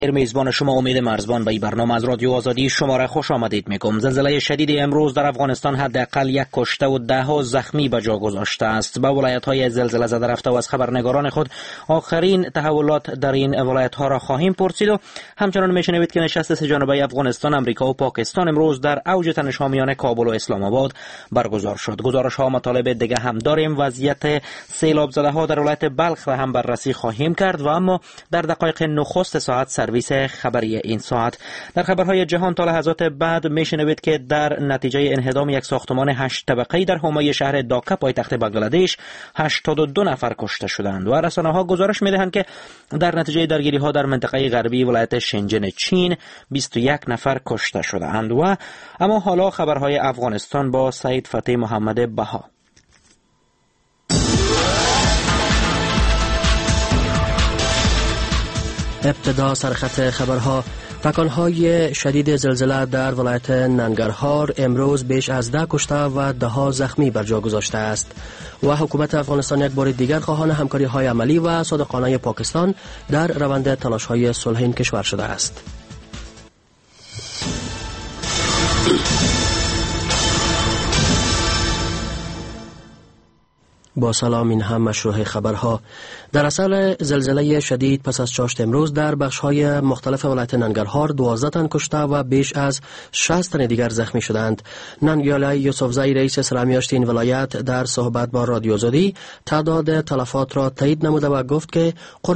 میزبان شما امید مرزبان به این برنامه از رادیو آزادی شما را خوش آمدید میگم. زلزله شدید امروز در افغانستان حداقل 1 کشته و 10 زخمی به جا گذاشته است. به ولایت‌های زلزله زده رفته و از خبرنگاران خود آخرین تحولات در این ولایت‌ها را خواهیم پرسید و همچنان میشنوید که نشست سه جانبه افغانستان، امریکا و پاکستان امروز در اوج تنش‌حامیان کابل و اسلام آباد برگزار شد. گزارش‌ها مطالب دیگه هم داریم. وضعیت سیلاب زده‌ها در ولایت بلخ را هم بررسی خواهیم کرد و اما در دقایق نخست ساعت سرویس خبری این ساعت. در خبرهای جهان تا لحظات بعد میشنوید که در نتیجه انهدام یک ساختمان 8 طبقه‌ای در حومه شهر داکا پایتخت بنگلادش 82 نفر کشته شدند و رسانه‌ها گزارش می‌دهند که در نتیجه درگیری‌ها در منطقه غربی ولایت شنجن چین 21 نفر کشته شدند. و اما حالا خبرهای افغانستان با سعید فتحی محمد بها. ابتدا سرخط خبرها. تکانهای شدید زلزله در ولایت ننگرهار امروز بیش از 10 کشته و 10 زخمی بر جا گذاشته است و حکومت افغانستان یک بار دیگر خواهان همکاری‌های عملی و صادقانه پاکستان در روند تلاش‌های صلح این کشور شده است. با سلام، این هم مشروع خبرها. در اثر زلزله شدید پس از چاشت امروز در بخش‌های مختلف ولایت ننگرهار 12 تن کشته و بیش از 60 تن دیگر زخمی شدند. ننگیالی یوسفزئی رئیس اسلامیاشت این ولایت در صحبت با رادیو آزادی تعداد تلفات را تایید نموده و گفت که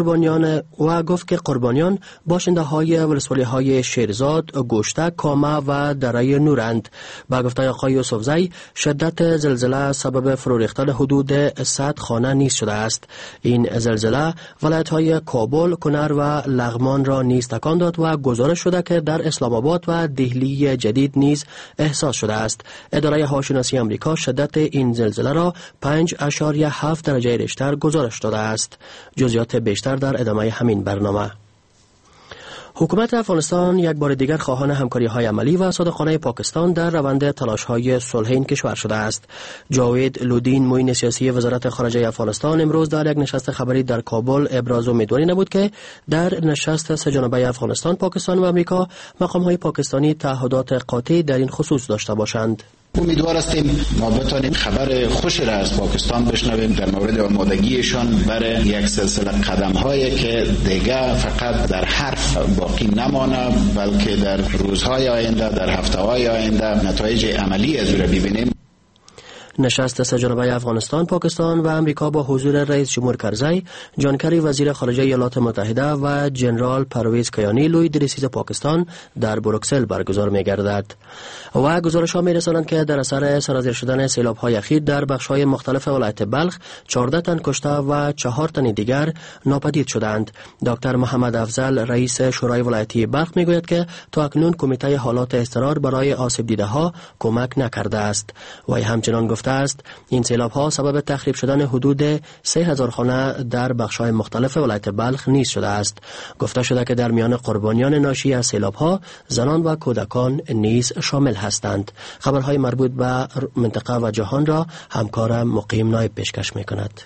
قربانیان باشنده‌های ولسوالی‌های شیرزاد، گوشته، کامه و دره نورند. با گفته آقای یوسفزئی شدت زلزله سبب فرو ریختن حدود 100 خانه نیز شده است. این زلزله ولایت‌های کابل، کنر و لغمان را نیز تکان داد و گزارش شده که در اسلام آباد و دهلی جدید نیز احساس شده است. اداره هواشناسی آمریکا شدت این زلزله را 5.7 درجه ریشتر گزارش داده است. جزئیات بیشتر در ادامه همین برنامه. حکومت افغانستان یک بار دیگر خواهان همکاری‌های عملی و صادقانه پاکستان در روند تلاش‌های صلح این کشور شده است. جاوید لودین، معین سیاسی وزارت خارجه افغانستان، امروز در یک نشست خبری در کابل ابراز امیدواری نمود که در نشست سه جانبه افغانستان، پاکستان و امریکا مقام‌های پاکستانی تعهدات قاطع در این خصوص داشته باشند. امیدوار هستیم ما بتانیم خبر خوشی را از پاکستان بشنویم در مورد آمادگیشان برای یک سلسله قدم‌هایی که دیگه فقط در حرف باقی نمانه، بلکه در روزهای آینده، در هفته‌های آینده نتایج عملی از او را ببینیم. نشست سه جانبه افغانستان، پاکستان و امریکا با حضور رئیس جمهور کرزی، جان کری وزیر خارجه ایالات متحده و جنرال پرویز کیانی لوی رئیس پاکستان در بروکسل برگزار می‌گردد. و گزارش‌ها می‌رسانند که در اثر سرازیر شدن سیلاب‌های اخیر در بخش‌های مختلف ولایت بلخ 14 تن کشته و 4 تن دیگر ناپدید شدند. دکتر محمد افضل رئیس شورای ولایتی بلخ می‌گوید که تا اکنون کمیته حالات اضطرار برای آسیب دیده‌ها کمک نکرده است. و همچنین گفته است این سیلاب‌ها سبب تخریب شدن حدود 3000 خانه در بخش‌های مختلف ولایت بلخ نیز شده است. گفته شده که در میان قربانیان ناشی از سیلاب‌ها زنان و کودکان نیز شامل هستند. خبرهای مربوط به منطقه و جهان را همکارم مقیم نایب پیشکش می‌کند.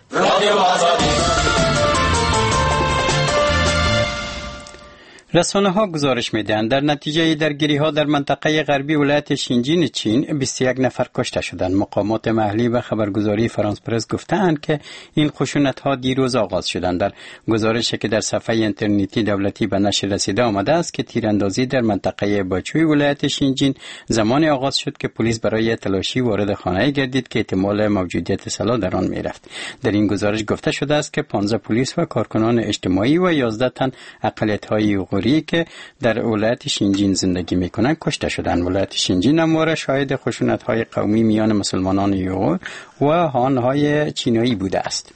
رسانه‌ها گزارش می‌دهند در نتیجه درگیری‌ها در منطقه غربی ولایت شنجن چین 21 نفر کشته شدند. مقامات محلی و خبرگزاری فرانس پرس گفتند که این خشونت‌ها دیروز آغاز شدند. در گزارشی که در صفحه اینترنتی دولتی به نشر رسیده آمده است که تیراندازی در منطقه باچوی ولایت شنجن زمانی آغاز شد که پلیس برای تلاشی وارد خانه‌ای گردید که احتمال موجودیت سلاح در آن می‌رفت. در این گزارش گفته شده است که 15 پلیس و کارکنان اجتماعی و 11 تن اقلیت‌های که در ولایت شنجن زندگی میکنند کشته شدند. ولایت شنجن همواره شاهد خشونت‌های قومی میان مسلمانان یوغور و هان‌های چینایی بوده است.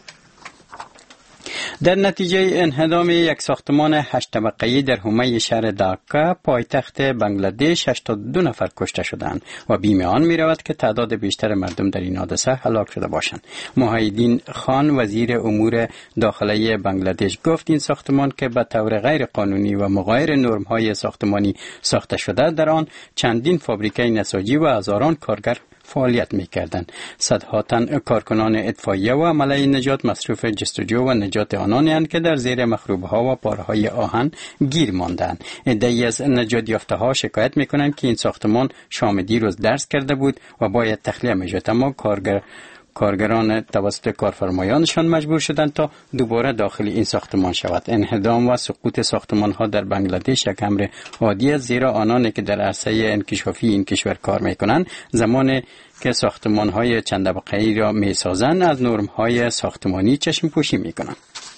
در نتیجه انهدام یک ساختمان 8 طبقه‌ای در حومه شهر داکا پایتخت بنگلادش 82 نفر کشته شدند و بیم آن می‌رود که تعداد بیشتر مردم در این حادثه هلاک شده باشند. محیدین خان وزیر امور داخلی بنگلادش گفت این ساختمان که به طور غیر قانونی و مغایر نرم‌های ساختمانی ساخته شده در آن چندین فابریکه نساجی و هزاران کارگر فعالیت می‌کردند. صدها تن کارکنان اطفائیه و عمله نجات مصروف جستجو و نجات آنانی‌اند که در زیر مخروبه‌ها و پاره‌های آهن گیر ماندند. عده‌ای از نجات یافته‌ها شکایت می‌کنند که این ساختمان شام دیروز درس کرده بود و باید تخلیه می‌شد، اما کارگران توسط کارفرمایانشان مجبور شدند تا دوباره داخل این ساختمان شود. انهدام و سقوط ساختمان‌ها در بنگلادش یک امر عادی است، زیرا آنانی که در عرصه انکشافی این کشور کار می‌کنند زمانی که ساختمان‌های چند طبقه‌ای را می‌سازند از نرم‌های ساختمانی چشم پوشی می‌کنند.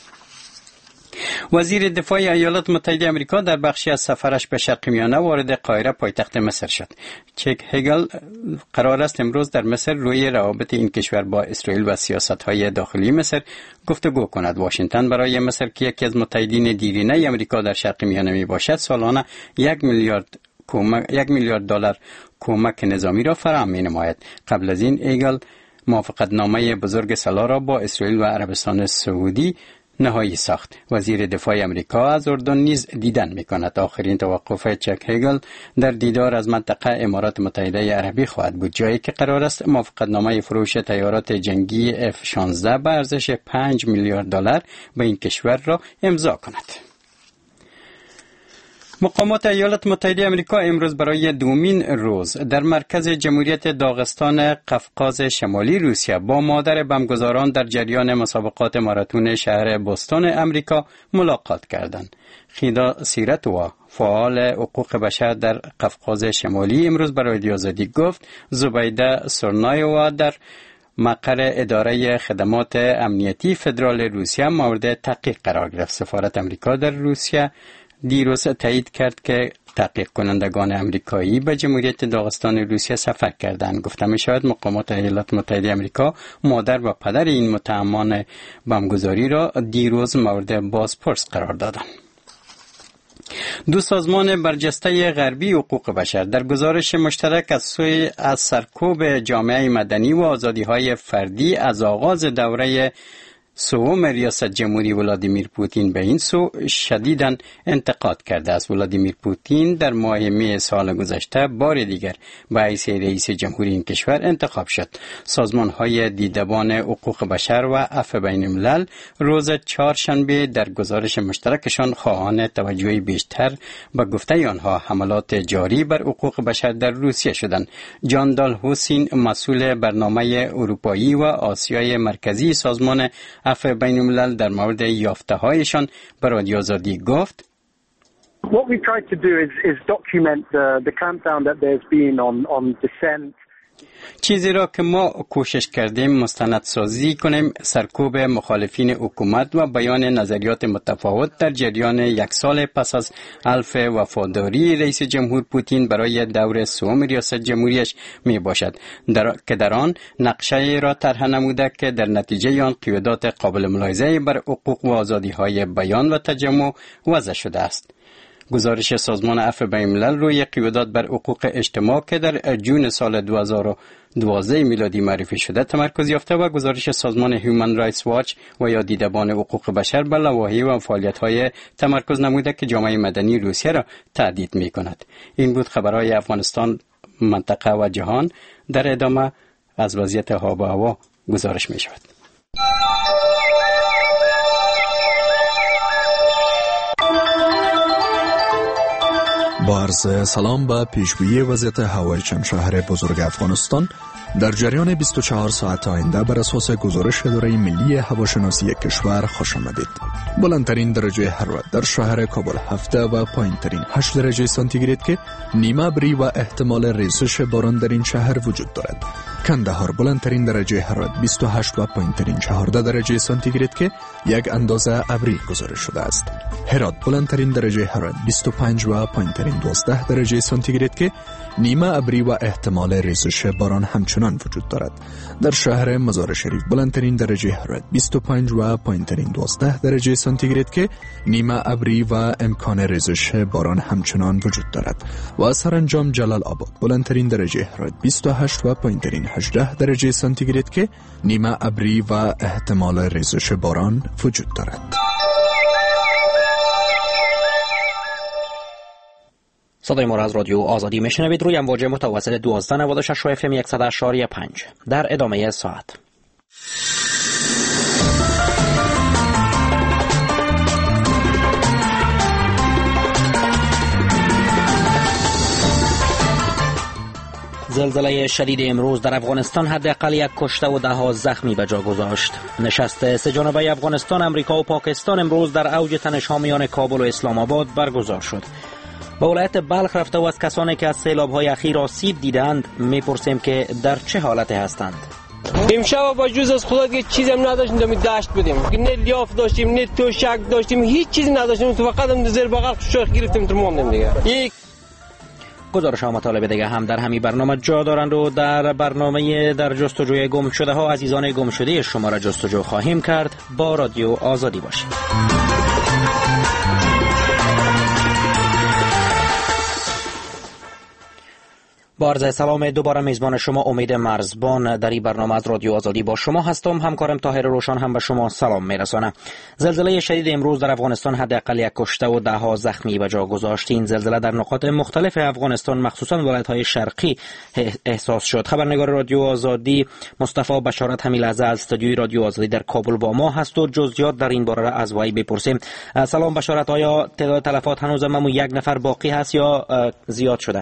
وزیر دفاع ایالات متحده آمریکا در بخشی از سفرش به شرق میانه وارد قاهره پایتخت مصر شد. چک هگل قرار است امروز در مصر روی روابط این کشور با اسرائیل و سیاست‌های داخلی مصر گفتگو کند. واشنگتن برای مصر که یکی از متحدین دیرینه آمریکا در شرق میانه می باشد سالانه 1 میلیارد دلار کمک نظامی را فراهم می نماید. قبل از این هگل موافقتنامه بزرگ سالا را با اسرائیل و عربستان سعودی نهایی ساخت. وزیر دفاع آمریکا از اردن نیز دیدن می‌کند. آخرین توقف چک هگل در دیدار از منطقه امارات متحده عربی خواهد بود، جایی که قرار است موافقتنامه فروش تیارات جنگی F-16 به ارزش 5 میلیارد دلار به این کشور را امضا کند. مقامات ایالات متحده آمریکا امروز برای دومین روز در مرکز جمهوریت داغستان قفقاز شمالی روسیه با مادر بمبگذاران در جریان مسابقات ماراتون شهر بوستون آمریکا ملاقات کردند. خیدا سیرتووا، فعال حقوق بشر در قفقاز شمالی، امروز برای رادیو آزادی گفت زبیده سورنایووا در مقر اداره خدمات امنیتی فدرال روسیه مورد تحقیق قرار گرفت. سفارت آمریکا در روسیه دیروز تایید کرد که تحقیق کنندگان آمریکایی به جمهوریت داغستان روسیه سفر کردند. گفته می شود مقامات ایالات متحده آمریکا مادر و پدر این متهمان بمبگذاری را دیروز مورد بازپرس قرار دادند. دو سازمان برجسته غربی حقوق بشر در گزارش مشترک از سرکوب جامعه مدنی و آزادی‌های فردی از آغاز دوره سوم ریاست جمهوری ولادیمیر پوتین به این سو شدیداً انتقاد کرده است. ولادیمیر پوتین در ماه می سال گذشته بار دیگر به حیث رئیس جمهوری این کشور انتخاب شد. سازمان‌های دیدبان حقوق بشر و عفو بین الملل روز چهارشنبه در گزارش مشترکشان خواهان توجه بیشتر به گفته آنها حملات جاری بر حقوق بشر در روسیه شدند. جان دال حسین، مسئول برنامه اروپایی و آسیای مرکزی سازمان عفو بین الملل، در مورد یافته‌هایشان به رادیو آزادی گفت: What we tried to do is document the clampdown that there's been on dissent. چیزی را که ما کوشش کردیم مستندسازی کنیم سرکوب مخالفین حکومت و بیان نظریات متفاوت در جریان یک سال پس از حلف وفاداری رئیس جمهور پوتین برای دور سوم ریاست جمهوریش می باشد که در آن نقشه را طرح نموده که در نتیجه آن قیودات قابل ملاحظه بر حقوق و آزادی‌های بیان و تجمع وضع شده است. گزارش سازمان عفو بین الملل روی قیودات بر حقوق اجتماع که در جون سال 2012 میلادی معرفی شده تمرکز یافته و گزارش سازمان هیومن رایتس واچ و یا دیدبان حقوق بشر بر لوایح و فعالیت‌های تمرکز نموده که جامعه مدنی روسیه را تهدید می‌کند. این بود خبرهای افغانستان، منطقه و جهان. در ادامه از وضعیت آب و هوا گزارش می‌شود. با عرض سلام به پیشگویی وضعیت هوای چند شهر بزرگ افغانستان در جریان 24 ساعت آینده بر اساس گزارش اداره ملی هواشناسی کشور خوش آمدید. بلندترین درجه حرارت در شهر کابل 7 و پایینترین 8 درجه سانتیگراد که نیمه ابری و احتمال ریزش باران در این شهر وجود دارد. کندهار بلندترین درجه حرارت 28 و پایینترین 14 درجه سانتیگراد که یک اندازه ابری گزارش شده است. هرات بلندترین درجه حرارت 25 و پایینترین 12 درجه سانتیگراد که نیمه ابری و احتمال ریزش باران همچنان وجود دارد. در شهر مزار شریف بلندترین درجه حرارت 25 و پایینترین 12 درجه سانتیگراد که نیمه ابری و امکان ریزش باران همچنان وجود دارد. و سرانجام جلال آباد بلندترین درجه حرارت 28 و پایینترین 18 درجه سانتیگراد که نیمه ابری و احتمال ریزش باران وجود دارد. صدای ما را از رادیو آزادی میشنوید روی امواج متوسط 1296 FM 100.5 در ادامه ساعت. زلزله شدید امروز در افغانستان حداقل 1 کشته و 10 زخمی به جا گذاشت. نشست سه جانبه افغانستان، امریکا و پاکستان امروز در اوج تنش‌ها میان کابل و اسلام آباد برگزار شد. به ولایت بلخ رفته و از کسانی که از سیلاب‌های اخیر آسیب دیدند میپرسیم که در چه حالتی هستند. امشب با جز از خدا که چیزی هم نداشتیم، دم داشت بودیم، نه لیاف داشتیم، نه توشک داشتیم، هیچ چیزی نداشتیم، تو فقط هم زیر بغل شوخ گرفتیم تو موندیم دیگه. گزارش ها مطالب دیگه هم در همین برنامه جا دارند و در برنامه در جستجوی گم شده ها عزیزان گم شده شما را جستجو خواهیم کرد. با رادیو آزادی باشید. با عرض سلام دوباره میزبان شما امید مرزبان در این برنامه از رادیو آزادی با شما هستم. همکارم طاهر روشن هم به شما سلام میرسانه. زلزله شدید امروز در افغانستان حداقل 1 کشته و 10 زخمی به جا گذاشت. این زلزله در نقاط مختلف افغانستان مخصوصا ولایت‌های شرقی احساس شد. خبرنگار رادیو آزادی مصطفی بشارت همین لحظه از استودیوی رادیو آزادی در کابل با ما هست و جزئیات در این باره را از وی بپرسیم. سلام بشارت، آیا تعداد تلفات هنوز هم 1 نفر باقی هست یا زیاد شده؟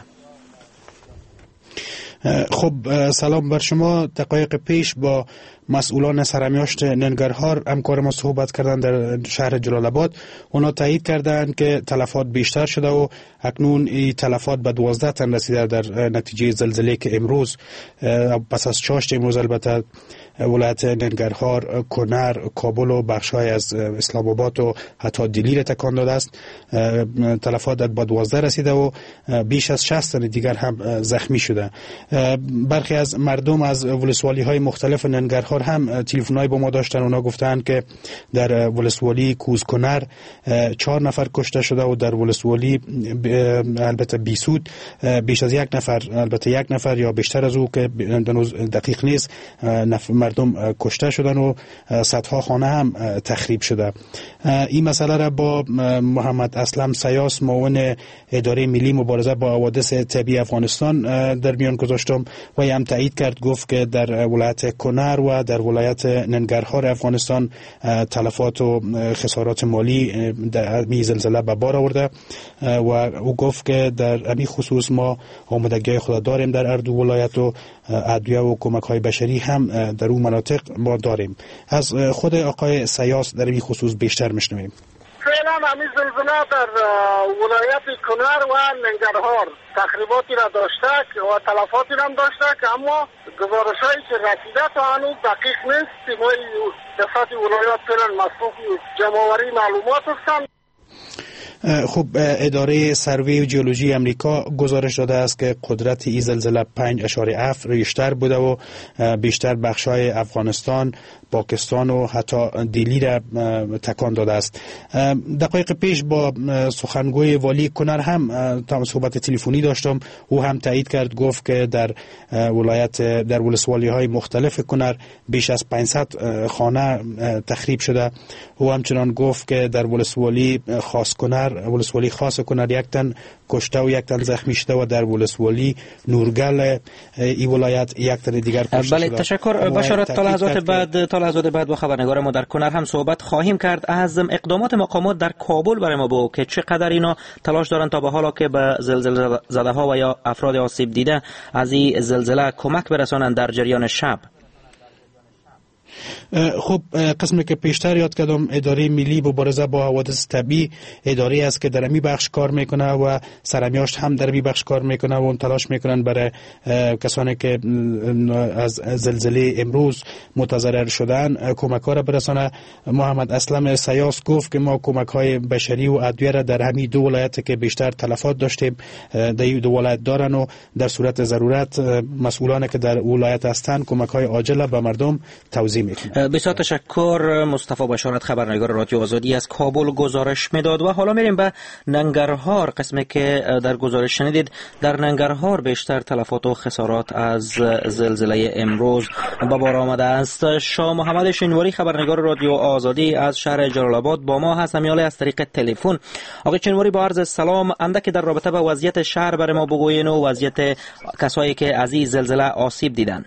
خب سلام بر شما. دقایق پیش با مسئولان سرمیاشت ننگرهار همکار ما صحبت کردن در شهر جلال آباد. اونا تایید کردند که تلفات بیشتر شده و اکنون این تلفات به 12 تن رسیده در نتیجه زلزله که امروز پس از چاشت امروز البته ولایت ننگرهار، کنر، کابل و بخش‌های از اسلام آباد و حتی دلی را تکان داده است. تلفات به 12 رسیده و بیش از 60 تن دیگر هم زخمی شده. برخی از مردم از ولسوالی‌های مختلف ننگرهار هم تلفن‌های با ما داشتن. اونا گفتند که در ولسوالی کوزکنر 4 نفر کشته شده و در ولسوالی البته بیسود بیش از 1 نفر، البته 1 نفر یا بیشتر از او که دقیق نیست، مردم کشته شدن و صدها خانه هم تخریب شده. این مسئله را با محمد اسلم سیاس، معاون اداره ملی مبارزه با حوادث طبیعی افغانستان در میان گذاشتم و هم تایید کرد. گفت که در ولایت کنر و در ولایت ننگرهار افغانستان تلفات و خسارات مالی در این زلزله به بار آورده و او گفت که در این خصوص ما آمادگی خود داریم در هر دو ولایت و ادویه و کمک‌های بشری هم در اون مناطق ما داریم. از خود آقای سیاس در این خصوص بیشتر میشنویم. فعلا همین زلزله در ولایت کنر و ننگرهار تخریباتی را داشته و تلفاتی هم داشته که اما گزارش‌هایی که رسیده تا هنوز دقیق نیست. ما دفعات ولایات فعلا مصروف جمع‌آوری معلومات هستند. خب اداره سروی و جیولوژی امریکا گزارش داده است که قدرت این زلزله 5.7 ریشتر بوده و بیشتر بخش‌های افغانستان، پاکستان و حتی دلی را تکان داده است. دقایق پیش با سخنگوی والی کنر هم صحبت تلفنی داشتم. او هم تایید کرد، گفت که در ولایت در ولسوالی‌های مختلف کنر بیش از 500 خانه تخریب شده. او همچنان گفت که در ولسوالی خاص کنر، ولسوالی خاص کنر 1 تن کشته و 1 تن زخمی شده و در ولسوالی نورگل این ولایت 1 تن دیگر کشته شده. بله تشکر بشارت. تا لحظات بعد با خبرنگار ما در کنر هم صحبت خواهیم کرد. از اقدامات مقامات در کابل برای ما بگو که چقدر اینا تلاش دارن تا به حالا که به زلزله زده ها و یا افراد آسیب دیده از این زلزله کمک برسانند در جریان شب. خب قسمی که پیشتر یاد کردم، اداره ملی مبارزه با حوادث طبیعی اداره است که در این بخش کار میکنه و سرمیاشت هم در این بخش کار میکنه و اون تلاش میکنن برای کسانی که از زلزله امروز متضرر شدن کمک ها را برسانه. محمد اسلم سیاس گفت که ما کمک های بشری و ادویه را در همین 2 ولایت که بیشتر تلفات داشتیم در این 2 ولایت دارن و در صورت ضرورت مسئولان که در ولایت هستند کمک های عاجل به مردم توزیع میکنن. بسیار تشکر. مصطفی بشارت، خبرنگار رادیو آزادی از کابل گزارش میداد. و حالا میریم به ننگرهار، قسمی که در گزارش شنیدید در ننگرهار بیشتر تلفات و خسارات از زلزله امروز به بار آمده است. شاه محمد شینواری، خبرنگار رادیو آزادی از شهر جلال آباد با ما هست امیاله از طریق تلفن. آقای شینواری، با عرض سلام. اندک در رابطه با وضعیت شهر برای ما بگوین و وضعیت کسایی که از این زلزله آسیب دیدن.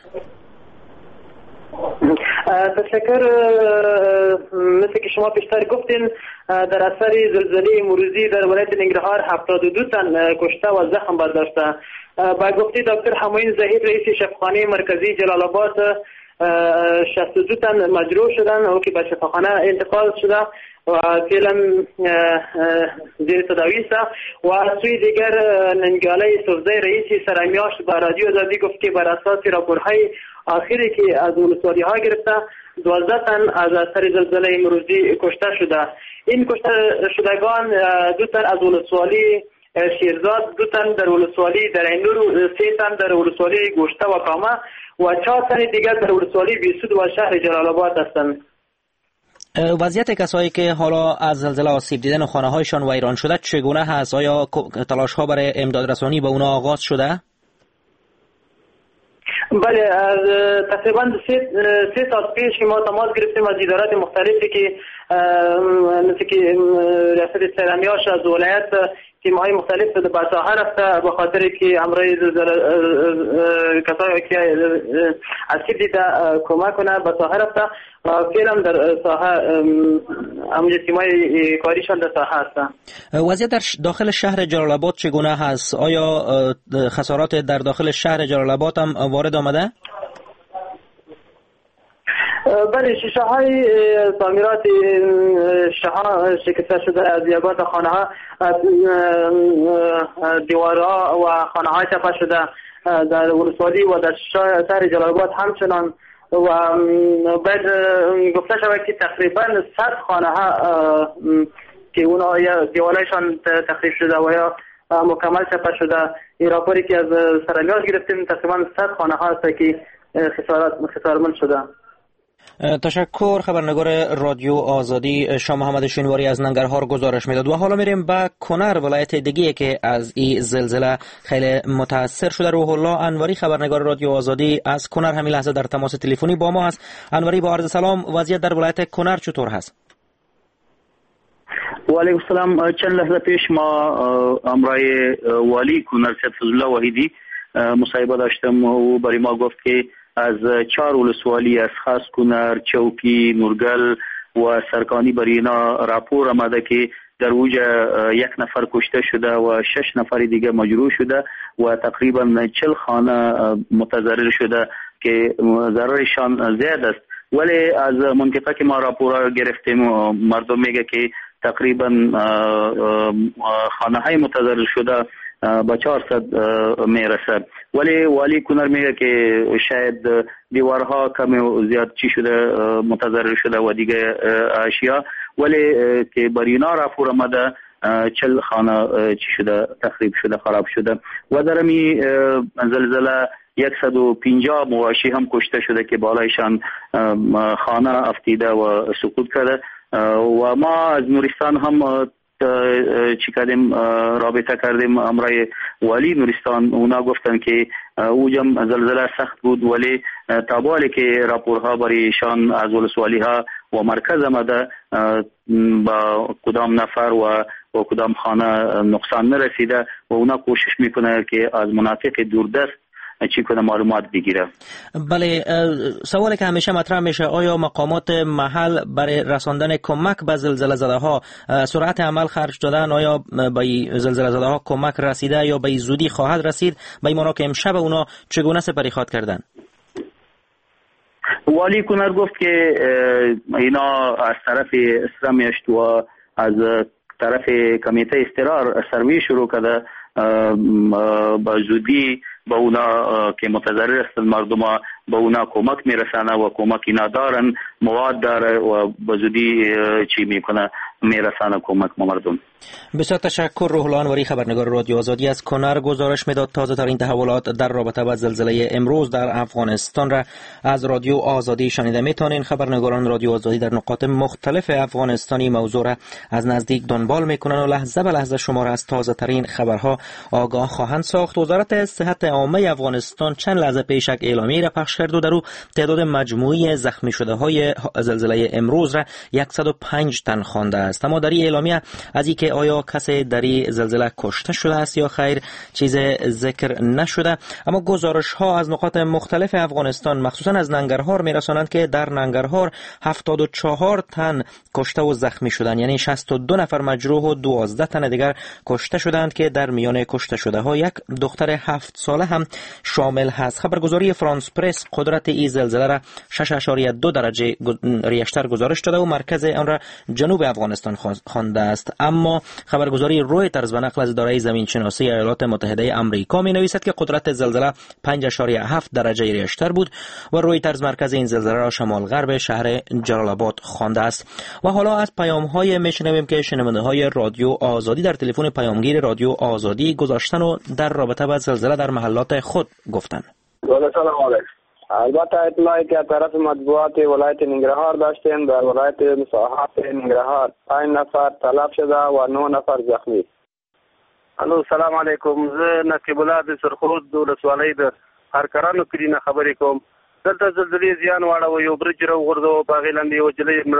تشکر. مثل که شما پیشتر گفتین، در اثر زلزله امروزی در ولایت ننگرهار 72 تن کشته و زخم برداشته. با گفته دکتر همایون ظهیر رئیس شفاخانه مرکزی جلال آباد 62 تن مجروح شدن و که به شفاخانه انتقال شده و فعلا زیر تداوی است. و از سوی دیگر ننگاله سوزی رئیس سرمیاش با رادیو آزادی گفت که بر اساس راپورهای آخری که از ولسوالی ها گرفته 12 تن از اثر زلزله امروزی کشته شده. این کشته شدگان 2 تن از ولسوالی شیرزاد، 2 تن در ولسوالی در اینور، 3 تن در ولسوالی گوشته و کامه و 4 تن دیگر در ولسوالی بیسود و شهر جلال آباد هستند. وضعیت کسایی که حالا از زلزله آسیب دیدن و خانه هایشان ویران شده چگونه هست؟ آیا تلاش ها برای امداد رسانی به اونا آغاز شده؟ بله، تقریبا 3 ساعت پیش ما تماس گرفتیم از ادارات مختلفی که مثل که ریاست سرمیاش از ولایت تیم‌های مختلف به ساحه رفته به خاطر که امرای کسایی که آسیب دیده کمک کنه به ساحه رفته و فعلا در ساحه امروز تیم‌های کاریشان در ساحه هستند. وضعیت در داخل شهر جلال آباد چگونه هست؟ آیا خسارات در داخل شهر جلال آباد هم وارد آمده؟ بله، شیشه های تعمیرات شکسته شده از یابات خانه ها، دیوارها و خانه های چپه شده در ولسوالی و در شهر جلال آباد همچنان. و بعد گفته شود که تقریبا 100 خانه ها که اونا یا دیوارایشان تخریب شده و یا مکمل چپه شده. این راپوری که از سرمیاش گرفتیم تقریبا 100 خانه ها هست که خسارتمند شده. تشکر. خبرنگار رادیو آزادی شاه محمد شینواری از ننگرهار گزارش میداد. و حالا میریم به کنر، ولایت دیگه که از این زلزله خیلی متاثر شده. روح الله انوری، خبرنگار رادیو آزادی از کنر، همین لحظه در تماس تلفنی با ما هست. انوری، با عرض سلام، وضعیت در ولایت کنر چطور هست؟ و علیکم السلام. چند لحظه پیش ما امرای والی کنر سید فضل الله وحیدی مصاحبه داشتم و برای ما گفت که از 4 ولسوالی از خاص کنر، چوکی، نورگل و سرکانی برای اینا راپور آمده که در اوج 1 نفر کشته شده و 6 نفر دیگه مجروح شده و تقریبا 40 خانه متضرر شده که ضررشان زیاد است. ولی از منطقه که ما راپور گرفتیم مردم میگه که تقریبا خانه های متضرر شده با 400 میرسه. ولی والی کنر میگه که شاید دیوارها کمی و زیاد چی شده متضرر شده و دیگه اشیا، ولی که برینا راپور آمده 40 خانه چی شده تخریب شده، خراب شده و در می زلزله 150 مواشی هم کشته شده که بالایشان خانه افتیده و سقوط کرده. و ما از نورستان هم چی کردیم، رابطه کردیم امرای والی نورستان. اونا گفتن که اوجم زلزله سخت بود ولی تابالی که راپورها برایشان از ولسوالی ها و مرکز آمده با کدام نفر و کدام خانه نقصان نرسیده و اونا کوشش میکنه که از مناطق دوردست چی کنه معلومات بگیره. بله، سوالی که همیشه مطرح میشه، آیا مقامات محل برای رساندن کمک به زلزله زده ها سرعت عمل خرج دادن؟ آیا به زلزله زده ها کمک رسیده یا به زودی خواهد رسید؟ به این معنا که امشب اونا چگونه سپری خواد کردن؟ والی کنر گفت که اینا از طرف اسرامیشت و از طرف کمیته استقرار سروی شروع کرده با زودی با اونا که متضرر هستند مردم با اونا کمک میرسانه و کمک اینا دارن، مواد داره و با زودی چی میکنه میرسانه کمک مردم. بسیار تشکر. روح الله انوری، خبرنگار رادیو آزادی از کنر گزارش میداد. تازه ترین تحولات در رابطه با زلزله امروز در افغانستان را از رادیو آزادی شنیده میتونین. خبرنگاران رادیو آزادی در نقاط مختلف افغانستانی موضوع را از نزدیک دنبال میکنن و لحظه به لحظه شما را از تازه ترین خبرها آگاه خواهند ساخت. وزارت صحت عامه افغانستان چند لحظه پیش یک اعلامیه را پخش کرد و در او تعداد مجموعی زخمی شده های زلزله امروز را 105 تن خوانده است. اما در این اعلامیه از اینکه آیا کسی در این زلزله کشته شده است یا خیر چیز ذکر نشده. اما گزارش ها از نقاط مختلف افغانستان مخصوصا از ننگرهار میرسانند که در ننگرهار 74 تن کشته و زخمی شدند، یعنی 62 نفر مجروح و 12 تن دیگر کشته شدند که در میان کشته شده ها یک دختر 7 ساله هم شامل هست. خبرگزاری فرانس پرس قدرت این زلزله را 6.2 درجه ریشتر گزارش داده و مرکز آن را جنوب افغانستان خوانده است. اما خبرگزاری رویترز به نقل از اداره زمین شناسی ایالات متحده آمریکا می نویسد که قدرت زلزله 5.7 درجه ریشتر بود و رویترز مرکز این زلزله را شمال غرب شهر جلال آباد خوانده است. و حالا از پیام های میشنویم که شنونده های رادیو آزادی در تلفن پیامگیر رادیو آزادی گذاشتن و در رابطه با زلزله در محلات خود گفتند. سلام علیکم. البته اطلاعی که از طرف مطبوعات ولایت ننگرهار داشتیم، در ولایت مساحات ننگرهار 5 نفر تلف شده و 9 نفر زخمی. الو سلام علیکم. زه نقیب الله د سرخود د ولسوالۍ د هرکرانو کلي نه خبرې کوم. دلته زلزلې زیان واړه یو برج راوغورځو، په هغې لاندې یو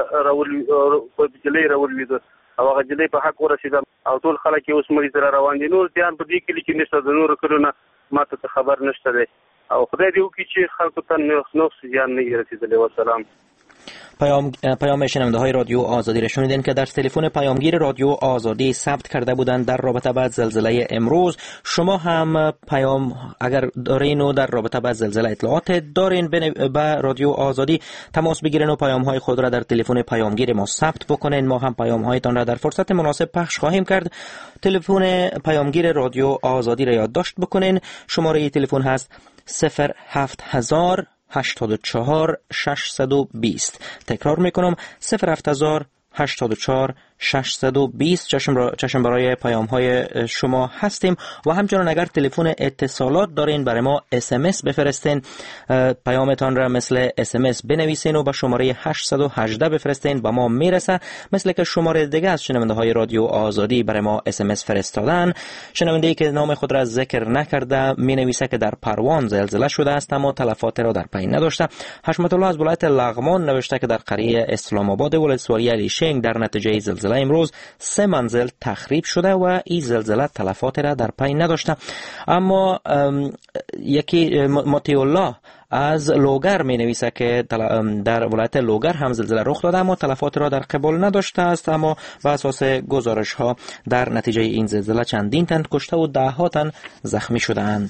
جلۍ راولوېده او هغه جلۍ په حق ورسېده او ټول خلک یې اوس مړي سره روان دي. نور زیان په دې کلي کې نشته، د نورو کلیو نه ما ته خبر نشته دی او خدای دې وکړي چې خلکو ته نقص زیان نه وي رسېدلی. وسلام. پیام شنونده های رادیو آزادی را شنیدین که در تلفن پیامگیر رادیو آزادی ثبت کرده بودند در رابطه با زلزله امروز. شما هم پیام اگر دارین و در رابطه با زلزله اطلاعات دارین به رادیو آزادی تماس بگیرین و پیام های خود را در تلفن پیامگیر ما ثبت بکنین. ما هم پیام هایتان را در فرصت مناسب پخش خواهیم کرد. تلفن پیامگیر رادیو آزادی را یادداشت بکنین. شماره تلفن هست 07000 84 620. تکرار میکنم 07000 84 620. چشم برای پیام های شما هستیم و همچنان اگر تلفن اتصالات دارین برای ما SMS بفرستین. پیامتان را مثل SMS بنویسین و با شماره 818 بفرستین، با ما میرسه. مثل که شماره دیگه از شنونده های رادیو آزادی برای ما SMS فرستادن. شنونده ای که نام خود را ذکر نکرده می نویسه که در پروان زلزله شده است اما تلفات را در پی نداشته. حشمت الله از ولایت لغمان نوشته که در قریه اسلام آباد ولسوالی علیشنگ در نتیجه زلزله امروز 3 منزل تخریب شده و این زلزله تلفات را در پی نداشته. اما یکی مطیع الله از لوگر می نویسه که در ولایت لوگر هم زلزله رخ داده اما تلفات را در قبال نداشته است. اما بر اساس گزارش ها در نتیجه این زلزله چندین تن کشته و 10 تن زخمی شدند.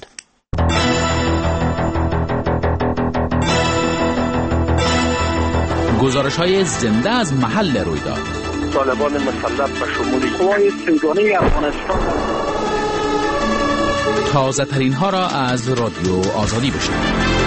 گزارش‌های زنده از محل رویداد. طالبان مسلح به شمول قوای سنگانی افغانستان. تازه ترین ها را از رادیو آزادی بشنوید.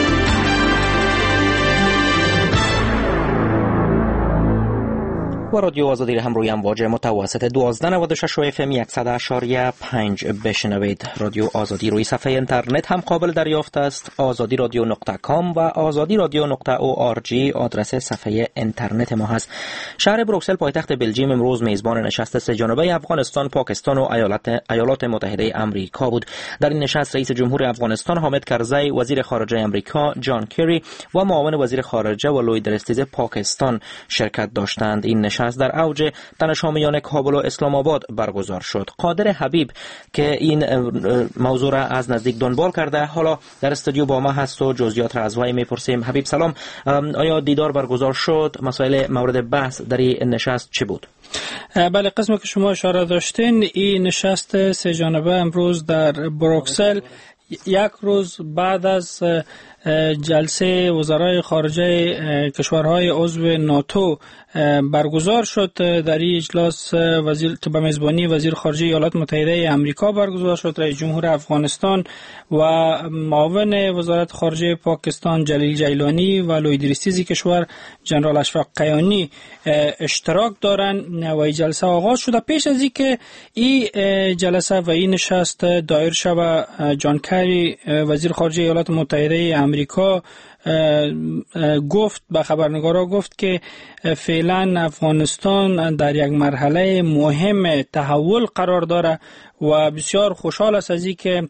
و رادیو آزادی را هم روی امواج متوسط 1296 FM 100.5 بشنوید. رادیو آزادی روی صفحه اینترنت هم قابل دریافت است. azadiradyo.com و azadiradyo.org آدرس صفحه اینترنت ما هست. شهر بروکسل پایتخت بلژیم امروز میزبان نشست سه جانبه افغانستان، پاکستان و ایالات متحده آمریکا بود. در این نشست رئیس جمهور افغانستان حامد کرزی، وزیر خارجه آمریکا جان کری و معاون وزیر خارجه و لوید درستیز پاکستان شرکت داشتند. این نشست در اوج تنش‌ها کابل و اسلام آباد برگزار شد. قادر حبیب که این موضوع را از نزدیک دنبال کرده حالا در استودیو با ما هست و جزئیات را از وی میپرسیم. حبیب سلام، آیا دیدار برگزار شد؟ مسائل مورد بحث در این نشست چه بود؟ بله، قسمی که شما اشاره داشتین، این نشست سه جانبه امروز در بروکسل یک روز بعد از جلسه وزرای خارجه کشورهای عضو ناتو برگزار شد. در این اجلاس که به میزبانی وزیر خارجه ایالات متحده آمریکا برگزار شد، رئیس جمهور افغانستان و معاون وزارت خارجه پاکستان جلیل جیلانی و لویدریستیزی کشور جنرال اشفاق قیانی اشتراک دارند و این جلسه آغاز شده. پیش از اینکه این جلسه و این نشست دایر شود، جان کری وزیر خارجه ایالات متحده آمریکا گفت به خبرنگارا گفت که فعلا افغانستان در یک مرحله مهم تحول قرار داره و بسیار خوشحال است از اینکه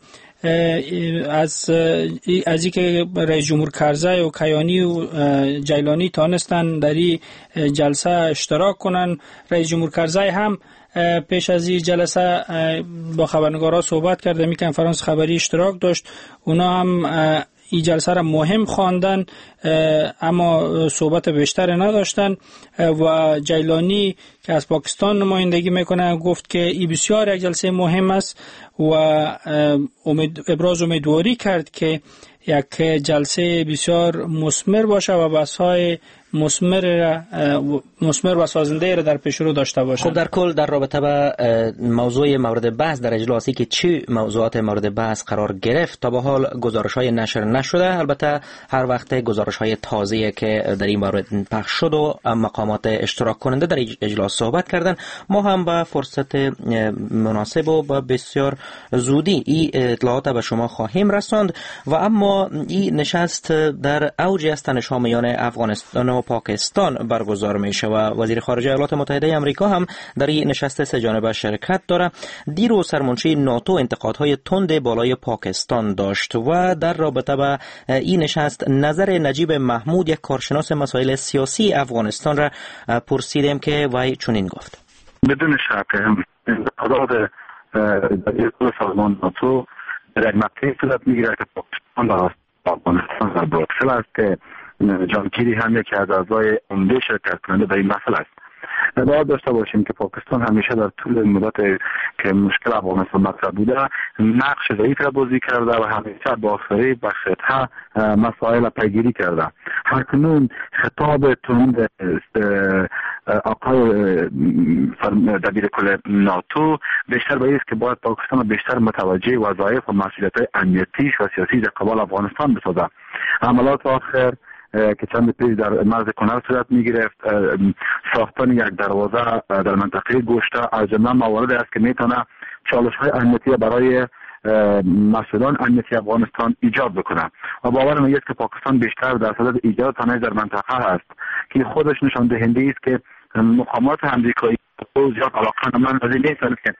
از اینکه رئیس جمهور کرزی و کیانی و جیلانی تانستن در این جلسه اشتراک کنن. رئیس جمهور کرزی هم پیش از این جلسه با خبرنگارا صحبت کرده، می کنفرانس خبری اشتراک داشت. اونا هم این جلسه را مهم خواندن اما صحبت بیشتر نداشتن و جیلانی که از پاکستان نمایندگی میکنه گفت که این بسیار یک جلسه مهم است و ابراز امیدواری کرد که یک جلسه بسیار مثمر باشه و بحث‌های مثمر و سازنده را در پیش رو داشته باشه. خب در کل در رابطه با موضوع مورد بحث در اجلاسی که چه موضوعات مورد بحث قرار گرفت تا به حال گزارش‌های نشر نشده. البته هر وقت گزارش‌های تازه‌ای که در این مورد پخش شد و مقامات اشتراک کننده در اجلاس صحبت کردن، ما هم با فرصت مناسب و با بسیار زودی این اطلاعات به شما خواهیم رساند. و اما این نشست در اوج است تنش‌ها میان افغانستان و پاکستان برگزار میشه و وزیر خارجه ایالات متحده آمریکا هم در این نشست سه جانبه شرکت داره. دیروز سرمنشی ناتو انتقادهای تند بالای پاکستان داشت و در رابطه با این نشست نظر نجیب محمود، یک کارشناس مسائل سیاسی افغانستان را پرسیدیم که وی چنین گفت: بدون شک انتقادات در سازمان ناتو در مقطعی صورت میگیره که پاکستان در افغانستان در بروکسل است که جان کری هم یکی از اعضای عمده شرکت کننده در این مسئله است. باید داشته باشیم که پاکستان همیشه در طول مدت که مشکل افغانستان مطرح بوده نقش ضعیف را بازی کرده و همیشه با فریب و خطا مسائل پیگیری کرده. همکنون خطاب تند آقای دبیرکل ناتو بیشتر به است که باید پاکستان بیشتر متوجه وظایف و مسئولیت‌های امنیتی و سیاسی در قبال افغانستان بسازه. عملات آخر که چند پیش در مرز کنر صورت می گرفت، ساختن یک دروازه در منطقه گوشته از جمله مواردی است که میتونه چالش های امنیتی برای مسئولان امنیتی افغانستان ایجاد بکنه و باور من است که پاکستان بیشتر در صدد ایجاد تنش در منطقه است که خودش نشان دهنده است که مقامات آمریکایی زیاد علاقه‌مند نیستند که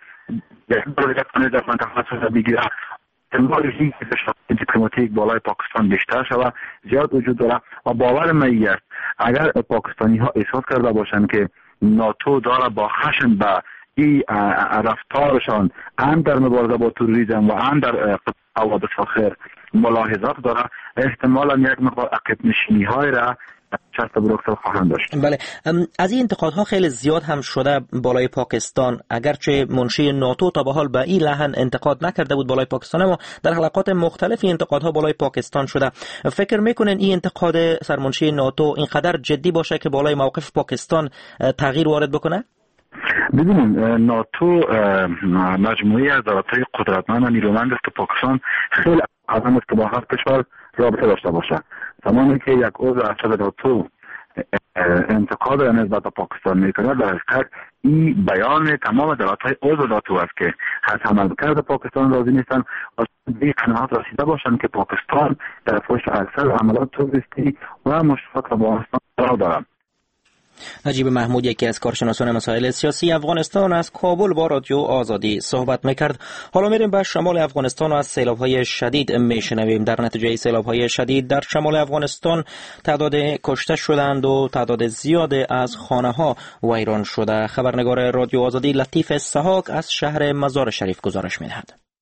در منطقه صورت بگیره. تکنولوژی دیپلماتیک بالای پاکستان بیشتر شود زیاد وجود داره و باور من است اگر پاکستانی ها احساس کرده باشند که ناتو داره با خشم به این رفتارشان هم در مبارزه با تروریسم و هم در حوادث آخر ملاحظات داره، احتمالا یک مقدار عقب نشینی های را چست بروکسل خواهند داشت. بله، از این انتقادها خیلی زیاد هم شده بالای پاکستان، اگرچه منشی ناتو تا به حال به این لحن انتقاد نکرده بود بالای پاکستان، اما در حلقات مختلفی انتقادها بالای پاکستان شده. فکر میکنین این انتقاد سرمنشی ناتو اینقدر جدی باشه که بالای موقف پاکستان تغییر وارد بکنه؟ ببینید، ناتو مجموعی از دولت‌های قدرتمند و نیرومند است که پاکستان خیلی عزم است که با هر کشور رابطه داشته باشه. زمانی که یک عضو ارشد ناتو انتقاد نسبت به پاکستان میکنه، در حقیقت این بیان تمام دولت‌های عضو ناتو است که از عملکرد پاکستان راضی نیستند و به قناعت رسیده باشند که پاکستان در پشت اکثر عملات تروریستی و مشکلات افغانستان قرار دارد. نجیب محمود، یکی از کارشناسان مسائل سیاسی افغانستان، از کابل با رادیو آزادی صحبت میکرد. حالا میریم به شمال افغانستان و از سیلاب‌های شدید میشنویم. در نتیجه سیلاب‌های شدید در شمال افغانستان تعداد کشته شدند و تعداد زیاد از خانه‌ها ویران شده. خبرنگار رادیو آزادی لطیف سحاق از شهر مزار شریف گزارش میدهد.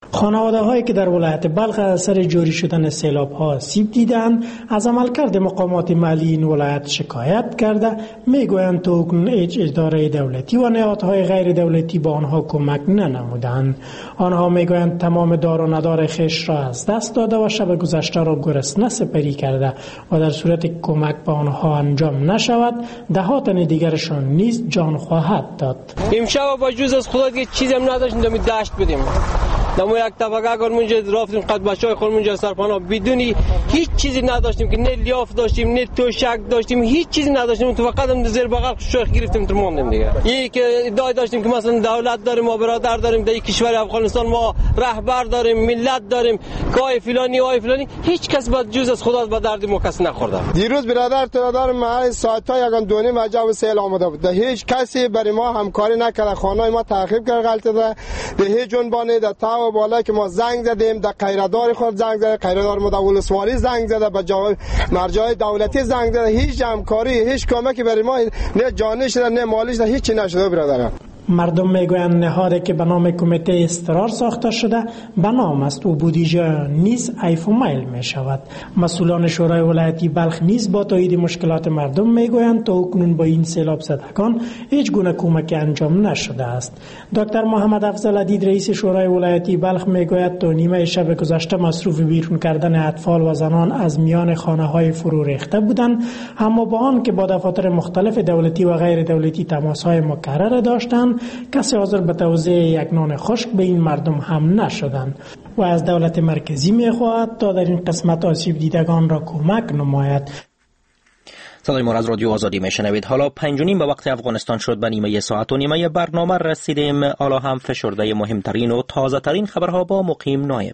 خانواده هایی که در ولایت بلخ از اثر جاری شدن سیلاب ها آسیب دیدند از عملکرد مقامات محلی این ولایت شکایت کرده میگویند تا اکنون هیچ اداره دولتی و نهادهای غیر دولتی با آنها کمک ننمودند. آنها میگویند تمام دار و ندار خویش را از دست داده و شب گذشته را گرسنه سپری کرده و در صورت کمک به آنها انجام نشود ده تن دیگرشان نیز جان خواهد داد. امشب با جز از خدا که چیزی هم نداشتیم دمی داشت بدیم. دمو یک طبقه اگر منجا رفتیم قد بچهای خود منجا سرپناه بدونی هیچ چیزی نداشتیم که نه لیاف داشتیم نه توشک داشتیم هیچ چیزی نداشتیم تو فقط هم زیر بغل شوخ گرفتیم تو موندیم دیگه. این که ادعا داشتیم که مثلا دولت داریم ما برادر داریم در کشور افغانستان ما رهبر داریم ملت داریم کای فلانی وای فلانی هیچ کس با جز از خدا به درد ما کس نخورده. دیروز برادر تو دارم ما ساعت‌ها یکان دونی مجاب سیل آمده بود. هیچ کسی برای ما همکاری نکرد. خانه ما تعقیب کرد غلطه ده. هیچ جنبانه ده تا بالا که ما زنگ زدیم در قیردار خود زنگ زد قیردار مدول سوالی زنگ زده به مرجع دولتی زنگ زده هیچ همکاری هیچ کمکی برای ما نه جانی شده نه مالی شده هیچی نشده برادر. مردم میگویند نهادی که به نام کمیته استقرار ساخته شده به نام است و بودجه نیز ایف و میل می شود. مسئولان شورای ولایتی بلخ نیز با تایید مشکلات مردم میگویند تا اکنون با این سیلاب زدگان هیچ گونه کمک انجام نشده است. دکتر محمد افضل عدید رئیس شورای ولایتی بلخ میگوید تا نیمه شب گذشته مصروف بیرون کردن اطفال و زنان از میان خانه‌های فرو ریخته بودند، اما با آن که با دفاتر مختلف دولتی و غیر دولتی تماس‌های مکرر داشتند کسی حاضر به توزیع یک نان خشک به این مردم هم نشدند و از دولت مرکزی میخواهد تا در این قسمت آسیب دیدگان را کمک نماید. صدای ما از رادیو آزادی میشنوید. حالا 5:30 به وقت افغانستان شد. به نیمه ساعت و نیمه برنامه رسیدیم. حالا هم فشرده مهمترین و تازه ترین خبرها با مقیم نایب.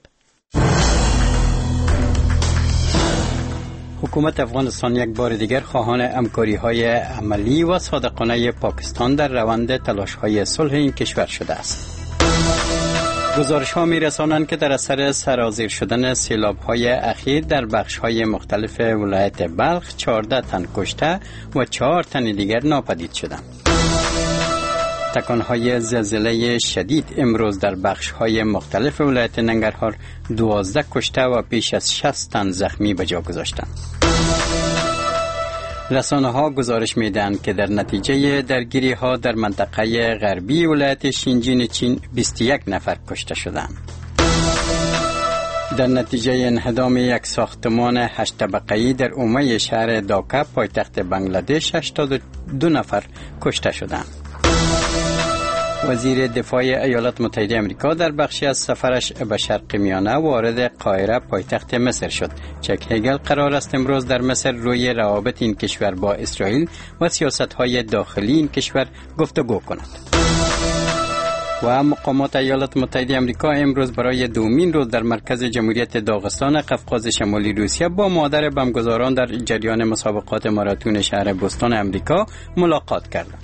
حکومت افغانستان یک بار دیگر خواهان همکاری‌های عملی و صادقانه پاکستان در روند تلاش‌های صلح این کشور شده است. گزارش‌ها می‌رسانند که در اثر سرازیر شدن سیلاب‌های اخیر در بخش‌های مختلف ولایت بلخ 14 تن کشته و 4 تن دیگر ناپدید شدند. تکان‌های زلزله شدید امروز در بخش‌های مختلف ولایت ننگرهار 12 کشته و بیش از 60 تن زخمی به جا گذاشتند. رسانه‌ها گزارش می‌دهند که در نتیجه درگیری‌ها در منطقه غربی ولایت شینجین چین 21 نفر کشته شدند. در نتیجه انهدام یک ساختمان 8 طبقه‌ای در عمه شهر داکا پایتخت بنگلادش 82 نفر کشته شدند. وزیر دفاع ایالات متحده آمریکا در بخشی از سفرش به شرق میانه وارد قاهره پایتخت مصر شد. چک هگل قرار است امروز در مصر روی روابط این کشور با اسرائیل و سیاست‌های داخلی این کشور گفتگو کند. و مقامات ایالات متحده آمریکا امروز برای دومین روز در مرکز جمهوریت داغستان قفقاز شمالی روسیه با مادر بمبگذاران در جریان مسابقات ماراتون شهر بوستون آمریکا ملاقات کردند.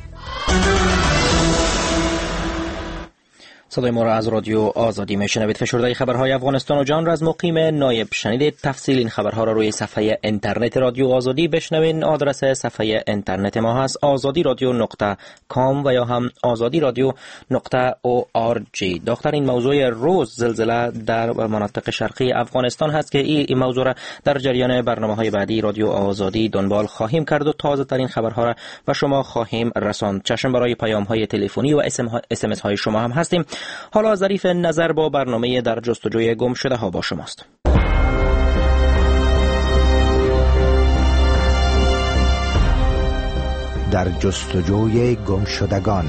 صدای ما را از رادیو آزادی میشنوید. فشرده خبرهای افغانستان و جهان را از مقیم نایب شنیدید. تفصیل این خبرها را روی صفحه اینترنت رادیو آزادی بشنوین. آدرس صفحه اینترنت ما هست azadi.com و یا هم azadi.radio.org. داخل این موضوع روز زلزله در مناطق شرقی افغانستان هست که این موضوع را در جریان برنامه‌های بعدی رادیو آزادی دنبال خواهیم کرد و تازه ترین خبرها را به شما خواهیم رساند. چشم برای پیام‌های تلفنی و SMS های شما هم هستیم. حالا ظریف نظر با برنامه در جستجوی گم شده ها با شماست. در جستجوی گم شدگان.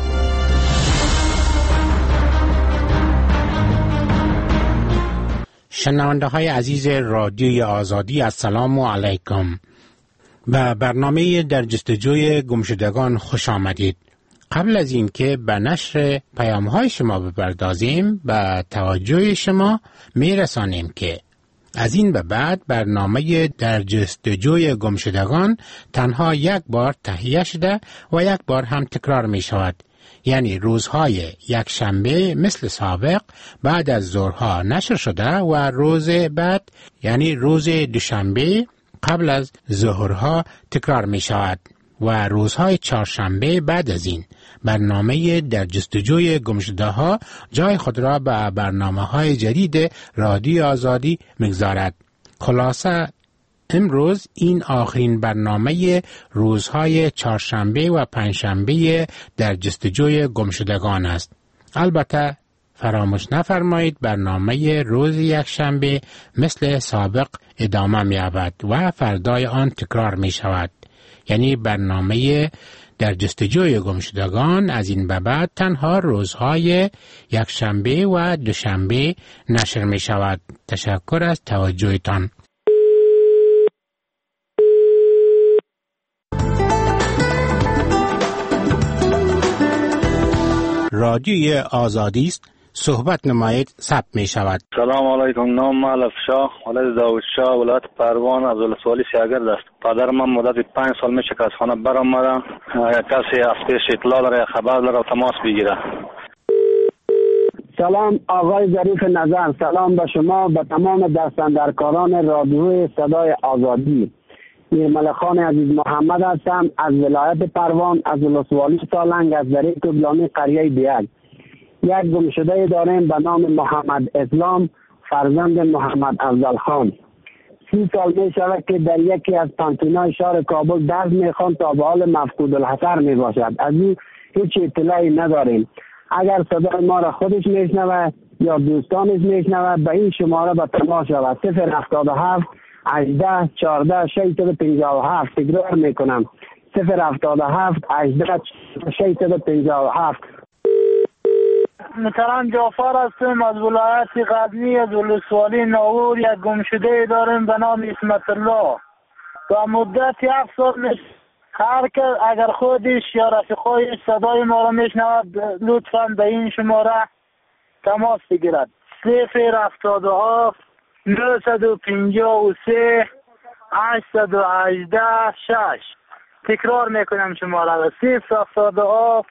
شنونده های عزیز رادیوی آزادی السلام علیکم. به برنامه در جستجوی گم شدگان خوش آمدید. قبل از این که به نشر پیام‌های شما بپردازیم به توجه شما می‌رسانیم که از این به بعد برنامه در جستجوی گمشدگان تنها یک بار تهیه شده و یک بار هم تکرار می شود. یعنی روزهای یک شنبه مثل سابق بعد از ظهرها نشر شده و روز بعد یعنی روز دوشنبه قبل از ظهرها تکرار می شود و روزهای چهارشنبه بعد از این برنامه در جستجوی گمشده ها جای خود را به برنامه های جدید رادیو آزادی میگذارد. خلاصه امروز این آخرین برنامه روزهای چهارشنبه و پنجشنبه در جستجوی گمشدگان است. البته فراموش نفرمایید برنامه روز یکشنبه مثل سابق ادامه می‌یابد و فردای آن تکرار می شود. یعنی برنامه در جستجوی گمشدگان از این به بعد تنها روزهای یکشنبه و دوشنبه نشر می شود. تشکر از توجهتان. رادیوی آزادی است. صحبت نمایید ثبت می شود. سلام علیکم. نام علف شاه ولد داود شاه ولایت پروان از ولسوالی سیاگرد است. پدر من مدت 5 سال میشه که از خانه برآمده. کسی از پیش اطلاع داره خبر داره و تماس بگیره. سلام آقای ظریف نظر، سلام به شما، به تمام دستاندرکاران رادیوی صدای آزادی. میرملک خان عزیز محمد هستم از ولایت پروان از ولسوالی سالنگ از دره کوبلانی قریه بیگ. یک گمشده داریم به نام محمد اسلام فرزند محمد افضل خان. 30 سال می شود که در یکی از پانتونای شهر کابل دست می خوان تا به حال مفقود الاثر می باشد. از او هیچ اطلاعی نداریم. اگر صدای ما را خودش می شنود یا دوستانش می شنود به این شماره به تماس شود 077 18 14 657. تکرار می کنم 077 18 657. محترم جعفر هستم از ولایت غزنی از ولسوالی ناور. یک گمشده داریم به نام اسمت الله. تا مدت 7 سال هر که اگر خودش یا رفیقایش صدای ما را میشنود لطفاً به این شماره تماس بگیرد 077 953 818 6. تکرار میکنم شماره را 077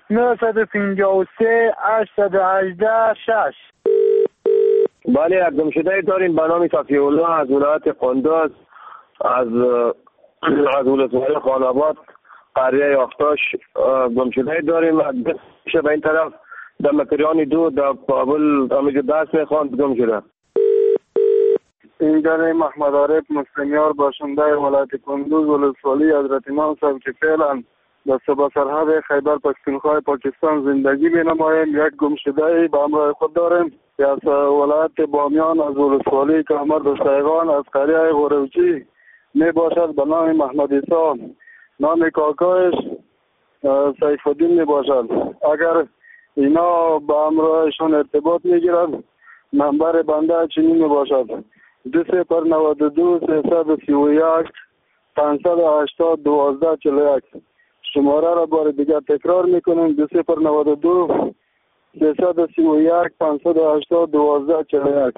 953 818 6. بله یک گمشده داریم به نام صفی الله از ولایت قندوز از ولسوالی خاناباد قریه آختاش گمشده داریم. به این طرف در مکریان 2 در کابل همینجا دست میخواند گم شده. این داره محمد عارف مستنیار باشنده ولایت کندوز ولسوالی حضرت امام صاحب که فعلا در صوبه سرحد خیبر پختونخوا پاکستان زندگی می‌نماییم. یک گمشده به همراه خود داریم که از ولایت بامیان از ولسوالی کامرد سیغان از قریه غروچی می باشد به نام محمد عیسی. نام کاکایش سیف الدین می باشد. اگر اینا به همراهشون ارتباط میگیرند نمبر بنده چنین می باشد 292 331 580 1241. شماره را بار دیگر تکرار میکنیم 292 331 580 1241.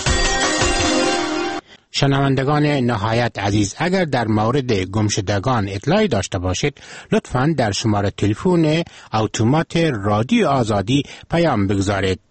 شنوندگان نهایت عزیز، اگر در مورد گمشدگان اطلاعی داشته باشید لطفاً در شماره تلفن اتومات رادیو آزادی پیام بگذارید.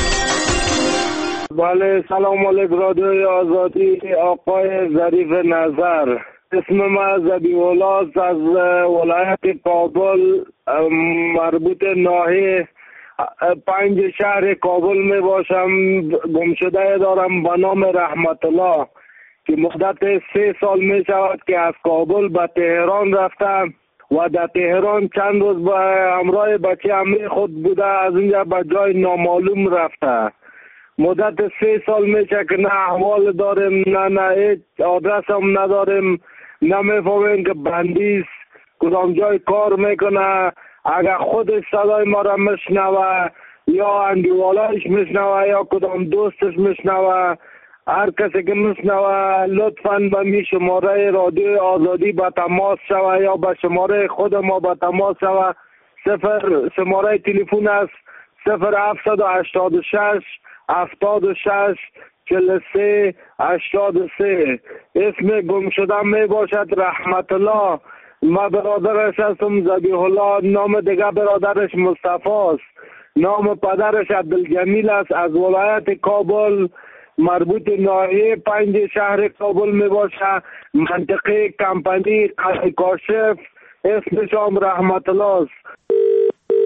بله سلام علیکم رادیو آزادی. آقای ظریف نظر، اسم من ذبیح‌الله از ولایت کابل مربوط ناحیه 5 شهر کابل می باشم. گمشده دارم به نام رحمت الله که مدت 3 سال می شود که از کابل به تهران رفتم و در تهران چند روز به همراه بچه عمه خود بوده، از اینجا به جای نامعلوم رفته. مدت 3 سال میشه که نه احوال داریم نه هیچ آدرس هم نداریم، نمیفهمیم که بندیست کدام جای کار میکنه. اگر خودش صدای ما را میشنوه یا اندیوالایش میشنوه یا کدام دوستش میشنوه، هر کسی که میشنوه لطفاً به می شماره رادیو آزادی به تماس شوه یا به شماره خود ما به تماس شوه. شماره تلفن است 0786 76 43 83. اسم گم شده می باشد رحمت الله. ما برادرش هستم ذبیح الله. نام دیگه برادرش مصطفی است. نام پدرش عبدالجمیل است. از ولایت کابل مربوط ناحیه 5 شهر کابل می باشه، منطقه کمپانی قلعه کاشف. اسمش هم رحمت الله است.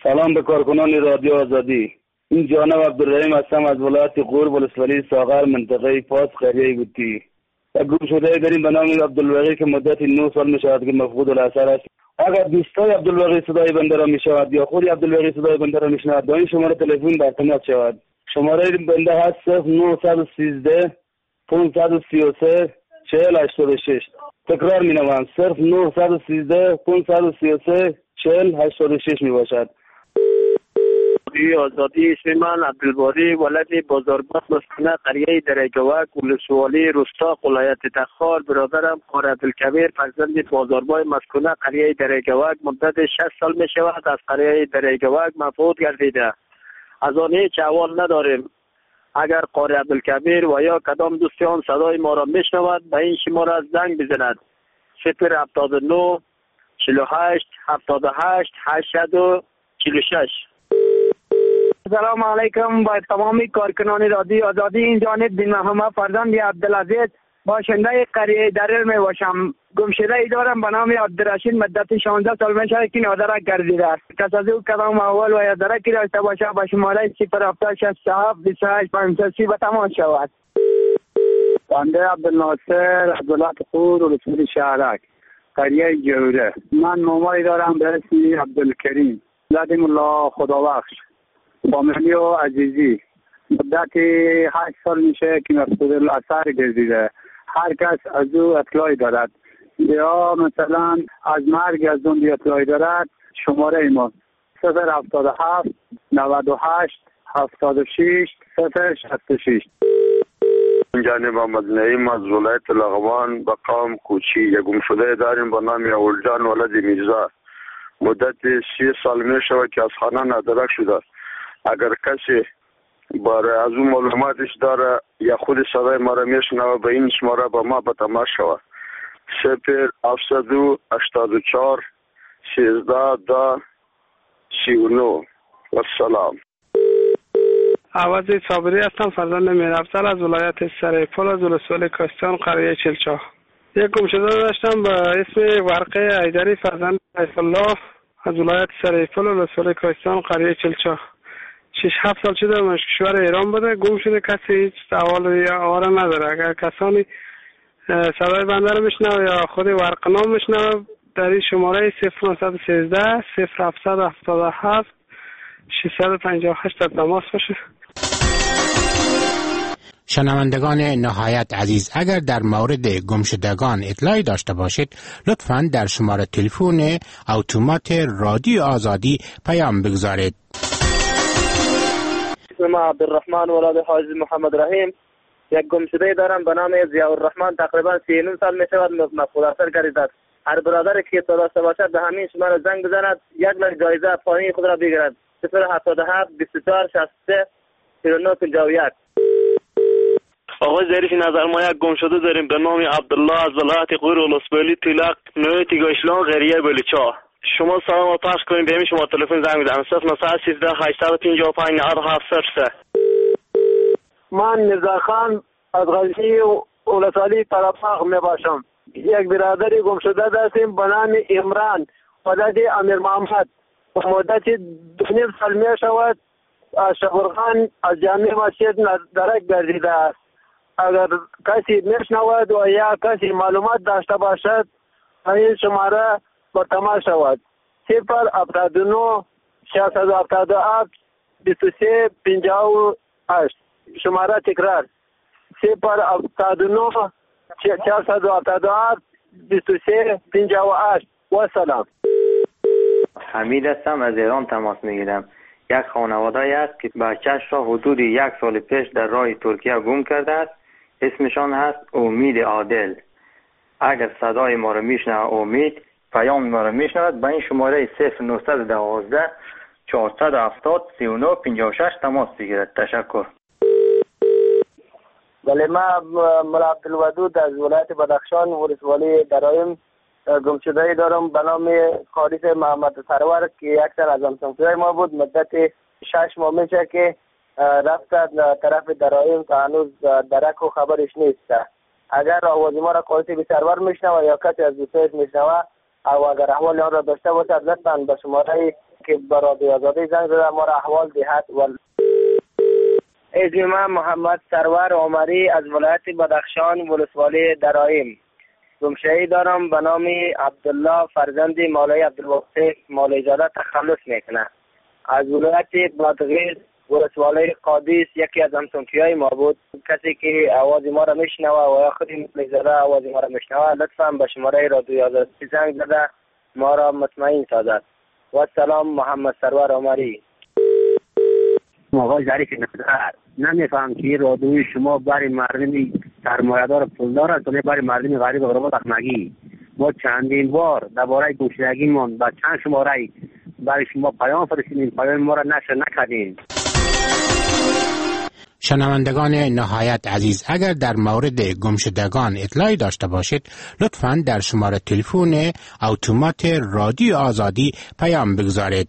سلام به کارکنان رادیو آزادی. این جانب عبدالرحیم هستم از ولایت غور ولسوالی ساغر منطقه پاس قریه گوتی. یک گروه شده داریم به نام عبدالباقی که مدت 9 سال می شود که مفقود الاثر است. اگر دوستای عبدالباقی صدای بنده را می شود یا خود عبدالباقی صدای بنده را می شود با این شماره تلفن در تماس شود. شماره بنده هست 0913 533 4086. تکرار می نوام 0913 533 4086 می باشد. آزادی اسم من عبدالباری ولد بازارباد مسکنه قریه درگوک ولسوالی روستا ولایت تخار. برادرم قاری عبدالکبیر فرزند بازاربای مسکنه قریه درگوک مدت 6 سال می شود از قریه درگوک مفقود گردیده. از آن هیچ احوال نداریم. اگر قاری عبدالکبیر و یا کدام دوستان صدای ما را میشنود به این شماره زنگ بزند 079 48 78 846. سلام علیکم با تمامی کارکنان رادیو آزادی. این جانب بن محمد فرزند عبدالعزیز باشنده قریه درل می باشم. گمشده ای دارم به نام عبدالرشید مدت 16 سال می شود که نادرک گردیده است. کس از او کدام احوال و یا درکی داشته باشه به شماره 076 28 530 به تماس شود. بنده عبدالناصر از ولایت غور ولسوالی شهرک قریه جوره. من مامایی دارم به اسم عبدالکریم لدیم الله خدابخش فامیلی و عزیزی. مدت 8 سال میشه که مفقود الاثر گردیده. هر کس از او اطلاعی دارد یا مثلا از مرگ از اون اطلاعی دارد شماره ما 077 98 76 066. جانب محمد نعیم از ولایت لغمان به قوم کوچی یک گمشده داریم به نام اولجان ولد میرزا. مدت 3 سال می شود که از خانه نادرک شده. اگر کسی برای از اون معلوماتش داره یا خود صدای ما را میشنوه به این شماره با ما به تماس شود 0784 13 39. و سلام. عوض صابری هستم فرزند میرافزل از ولایت سریپل از ولسوالی کاستان قریه چلچا. یک گمشده داشتم به اسم ورقه ایدری فرزند عیف الله از ولایت سریپل و ولسوالی کاستان قریه چلچا. 6-7 سال شده از کشور ایران بوده. گم شده. کسی هیچ احوال یا آواره نداره. اگر کسانی صدای بنده رو میشنوه یا خود ورقنام میشنوه در این شماره 0913 0777 658 در تماس باشه. شنوندگان نهایت عزیز، اگر در مورد گمشدگان اطلاعی داشته باشید لطفاً در شماره تلفن اتومات رادیو آزادی پیام بگذارید. اسم عبدالرحمن ولد حاجی محمد رحیم. یک گمشده دارم به نام ضیاء الرحمن تقریبا 39 سال می شود مفقود الاثر گردیده است. هر برادر که داشته باشد به همین شماره زنگ بزند 1 لک جایزه پایین خود را بگیرد 077 24 63 09 51. آقای ظریف نظر ما یک گمشده داریم به نام عبدالله از ولایت غور ولسوالی تیلق نوعی تیگاشلان غریه بلیچا. شما سلام و پخش کنیم به همین شما تلفن زنگ بزنم 0913 855 9703. من نزاخان از غزنی ولسوالی طرفاق می باشم. یک برادری گمشده داشتیم به نام عمران ولد امیر محمد. مدت 2 سال می شود از شبرغان از جامع مسجد درک گردیده است. اگر کسی میشنود و یا کسی معلومات داشته باشد این شماره با تماس شود 079 677 23 58. شماره تکرار 079 677 23 58. و سلام. حمید هستم از ایران تماس میگیرم. یک خانواده است که بچه‌اش را حدود 1 سال پیش در راه ترکیه گم کرده است. اسمشان هست امید عادل. اگر صدای ما را میشنوه امید پیام ما را میشنود به این شماره 0912 470 39 56 تماس بگیرد. تشکر. بله ما ملا عبدالودود از ولایت بدخشان ولسوالی درایم گمشده‌ای دارم به نام خالص محمد سرور که یک سال از همسنفی ما بود. مدت 6 ماه میشه که رفته طرف درایم تا هنوز درک و خبرش نیست. اگر آواز ما را خالص به سرور میشنوه یا کسی از دوستایش میشنوه او اگر احوال آن را داشته باشد لطفاً به شماره که برای آزادی زنگ زده ما را احوال دهد. اسم من محمد سرور عمری از ولایت بدخشان ولسوالی درایم. گمشده‌ای دارم به نام عبدالله فرزند مولوی عبدالواسط مولوی زاده تخلص میکنه. از ولایت بادغیس ولسوالی قادس یکی از همسنفیای ما بود. کسی که آواز ما را میشنوه و یا خود مولوی زاده آواز ما را میشنوه لطفا به شماره رادیوی آزادی زنگ زده ما را مطمئن سازد. و سلام، محمد سرور عمری. آقای ظریف نظر، نمیفهم که رادیوی شما برای مردم سرمایه‌دار پولدار است و برای مردم غریب و غربا تخمگی. ما چندین بار درباره گمشدگیمان با چند شماره برای شما پیام فرستادیم، پیام ما را نشر نکردین. شنوندگان نهایت عزیز، اگر در مورد گمشدگان اطلاعی داشته باشید لطفاً در شماره تلفن اتومات رادیو آزادی پیام بگذارید.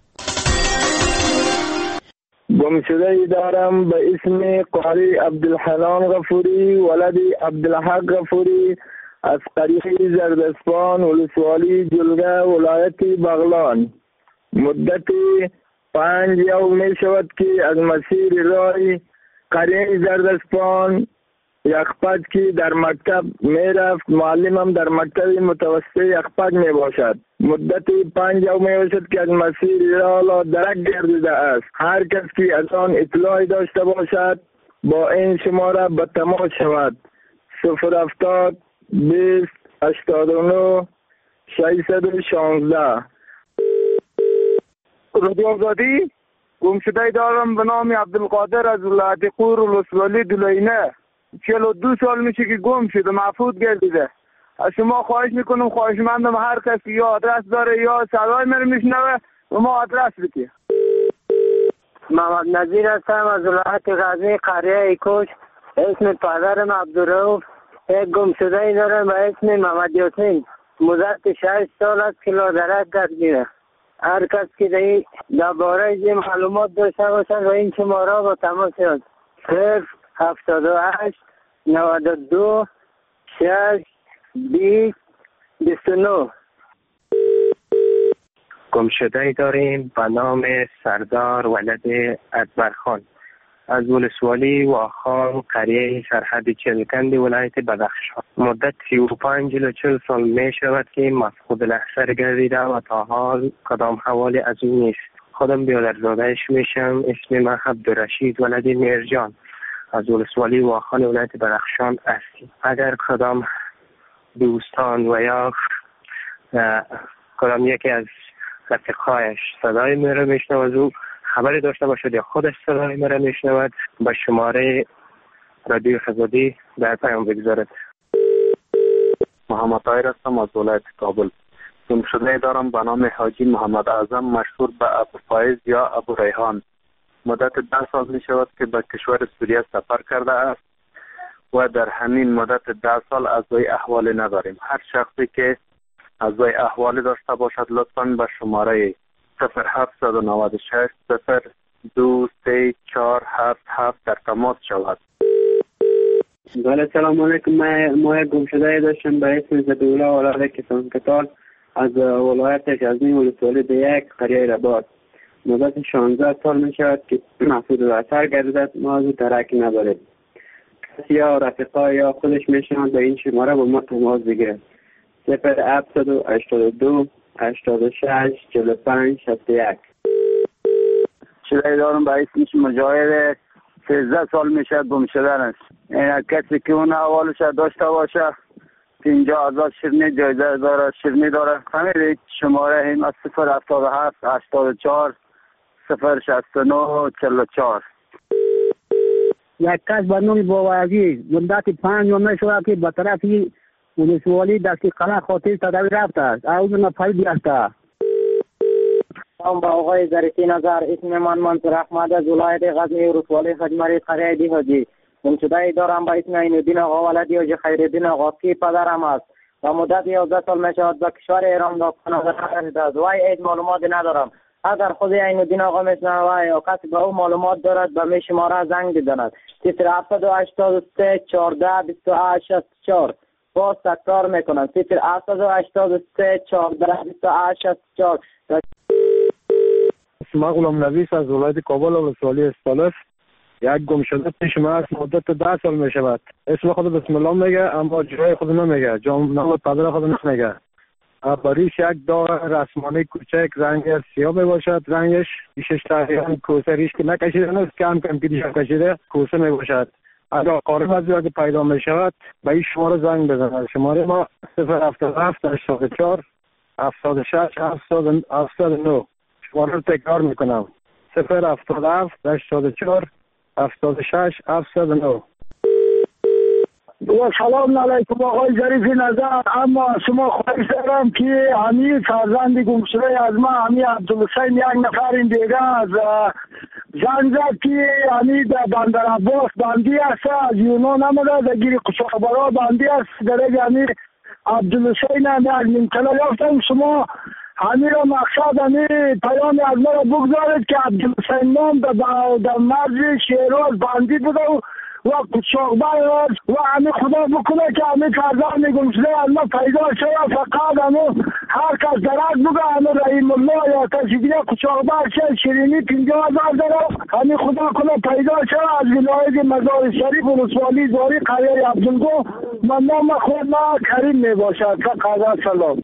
گمشده‌ای دارم به اسم قاری عبدالحنان غفوری ولد عبدالحق غفوری از قریه زردسپان ولسوالی جلگه ولایت بغلان. مدت 5 یوم می شود که از مسیر راه قریه زردسپان یخپد که در مکتب می رفت. معلمم در مکتب متوسط یخپد می باشد. مدت 5 یوم می باشد که از مسیر راه درک گردیده است. هر کس که از آن اطلاعی داشته باشد با این شماره به تماس شود. 070 20 89 616. رادیو آزادی. گمشده‌ای دارم به نام عبدالقادر از ولایت قور ولسوالی دولینه. 42 سال میشه که گم شده، مفقود گردیده. از شما خواهش میکنم، خواهشمندم هر کسی یا آدرس داره یا صدای من میشنوه و ما آدرس بده. محمد نظیر هستم از ولایت غزنی قریه کوش. اسم پدرم عبدالرؤوف. یک گمشده‌ای دارم به اسم محمد یاسین. مدت 6 سال است که لادرک گردیده. هر کس که درباره این معلومات داشته باشد و این شماره با تماس شد. 078 92 6 20 29. گمشده‌ای داریم به نام سردار ولد اکبرخان از ولسوالی واخان قریه سرحد چلکند ولایت بدخشان. مدت 35 الی 40 سال می شود که مفقود الاثر گردیده و تا حال کدام حوالی از او نیست. خودم بیادرزادهش میشم. اسم من عبدالرشید ولد میرجان از ولسوالی واخان ولایت بدخشان است. اگر کدام دوستان و یا کدام یکی از رفیقایش صدای میره میشنود و خبری داشته باشد یا خودش صدای میره میشنود به شماره رادیو آزادی در پیام بگذارد. محمد طاهر هستم از ولایت کابل. گمشده‌ای دارم به نام حاجی محمد اعظم مشهور به ابو فایز یا ابو ریحان. مدت 10 سال می شود که به کشور سوریه سفر کرده است و در همین مدت 10 سال از وی احوالی نداریم. هر شخصی که از وی احوالی داشته باشد لطفاً به شماره 0796 023477 در تماس شود. بله، سلام علیکم. ما یک گمشده‌ای داشتم به اسم زبیولا ولایت کسان کتال از ولایت غزنی ولسوالی یک قریه رباط. مدت 16 سال می شود که مفقود الاثر گردیده. ما از او درکی نداریم. کسی یا رفیقا یا خودش می شوند به این شماره با ما تماس بگیرد. 082 86 45 61. شده‌ای دارم به اسمش مجاهد. 13 سال میشه گم شدن است. این کسی که اون احوالش داشته باشه 50,000 شیرینی جایزه داره، شیرینی داره. همین شماره هم از 077 84 069 44. یک کس به نام باوعزی مدت 5 ماه شده که به طرف ولسوالی دستی قلعه خاطر تداوی رفته است. او نفعی بیاسته. سلام با آقای ظریفی نظر. اسم من منصور احمد از ولایت غزنی ولسوالی خجمری قریه دیهاجی. گمشده‌ای دارم به اسم عین‌الدین آقا ولد حاجی خیرالدین آقا که پدرم است و مدت 11 سال میشود به کشور ایران رفته است. وای هیچ معلوماتی ندارم. اگر خود عین‌الدین آقا میشنوه یا کسی به او معلومات دارد به می شماره زنگ بزند. 073 14 28 64. باز تکرار میکنم 073 14 28 64. اسم غلام نویس از ولایت کابل ولسوالی استالف. یک گم شده پیش ما است، مدت 10 سال می شود. اسم خود بسم الله میگه اما جای خود نمیگه، نام پدر خود نمیگه. بریش یک داغ رسمانی کوچک رنگ سیاه می باشد. رنگش پیشش تقریبا کوسه ریش که نکشیده نیست، کم کم که دیشب کشیده کوسه می باشد. اگر قارب از که پیدا می شود به این شماره زنگ بزنید. شماره ما 077 84 76 79. شماره رو تکرار میکنم 077 84 76 79. سلام علیکم آقای ظریف نظر. اما شما خواهش دارم که همین فرزند گم شده از ما همین عبدالحسین یک نفر این دیگه از زنگ زد که همین در بندر عباس بندی است، از یونان آمده در گیری قشقبارا بندی است. در همین عبدالحسین هم یک منطقه یافتم. شما همین را مقصد همین پیام از ما را بگذارید که عبدالحسین نام در مرز شیراز بندی بوده و قشقبار و همین خدا بکنه که همین فرزند گم شده از ما پیدا شده. فقط همین هر کس درک بگه همین رحیم الله یا کسی دیگه قشقبار شیرینی 50,000 داره همین خدا کنه پیدا شده. از ولایت مزار شریف ولسوالی زاری قریه عبدالگو من نام خود ما کریم می باشد. فقط سلام.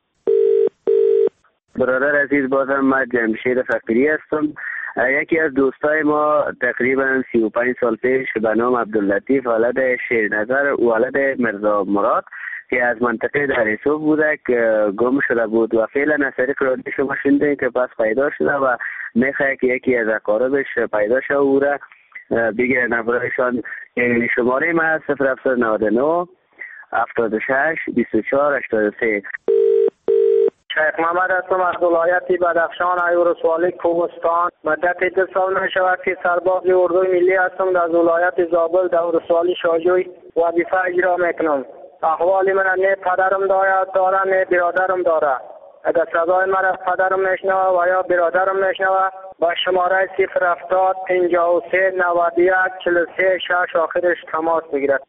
برادر عزیز، بازم من جمشید فقیری هستم. یکی از دوستای ما تقریبا 35 سال پیش به نام عبداللطیف ولد شیرنظر ولد مرزا مراد که از منطقه دریسوب بوده که گم شده بود و فعلا از طریق رادیو شما شنیدین که پس پیدا شده و میخواه که یکی از اقاربش پیدا شده او را بگیره نبرایشان. شماره ما 0799 76 24 83. شیخ محمد هستم از ولایت بدخشان ولسوالی کوهستان. مدت 2 سال می شود که سرباز اردوی ملی هستم در ولایت زابل در ولسوالی شاجوی وظیفه اجرا میکنم. احوال من نه پدرم داره نه برادرم داره. اگر صدای مرا پدرم میشنوه و یا برادرم میشنوه با شماره 070 53 91 43 6 آخرش تماس بگیرد.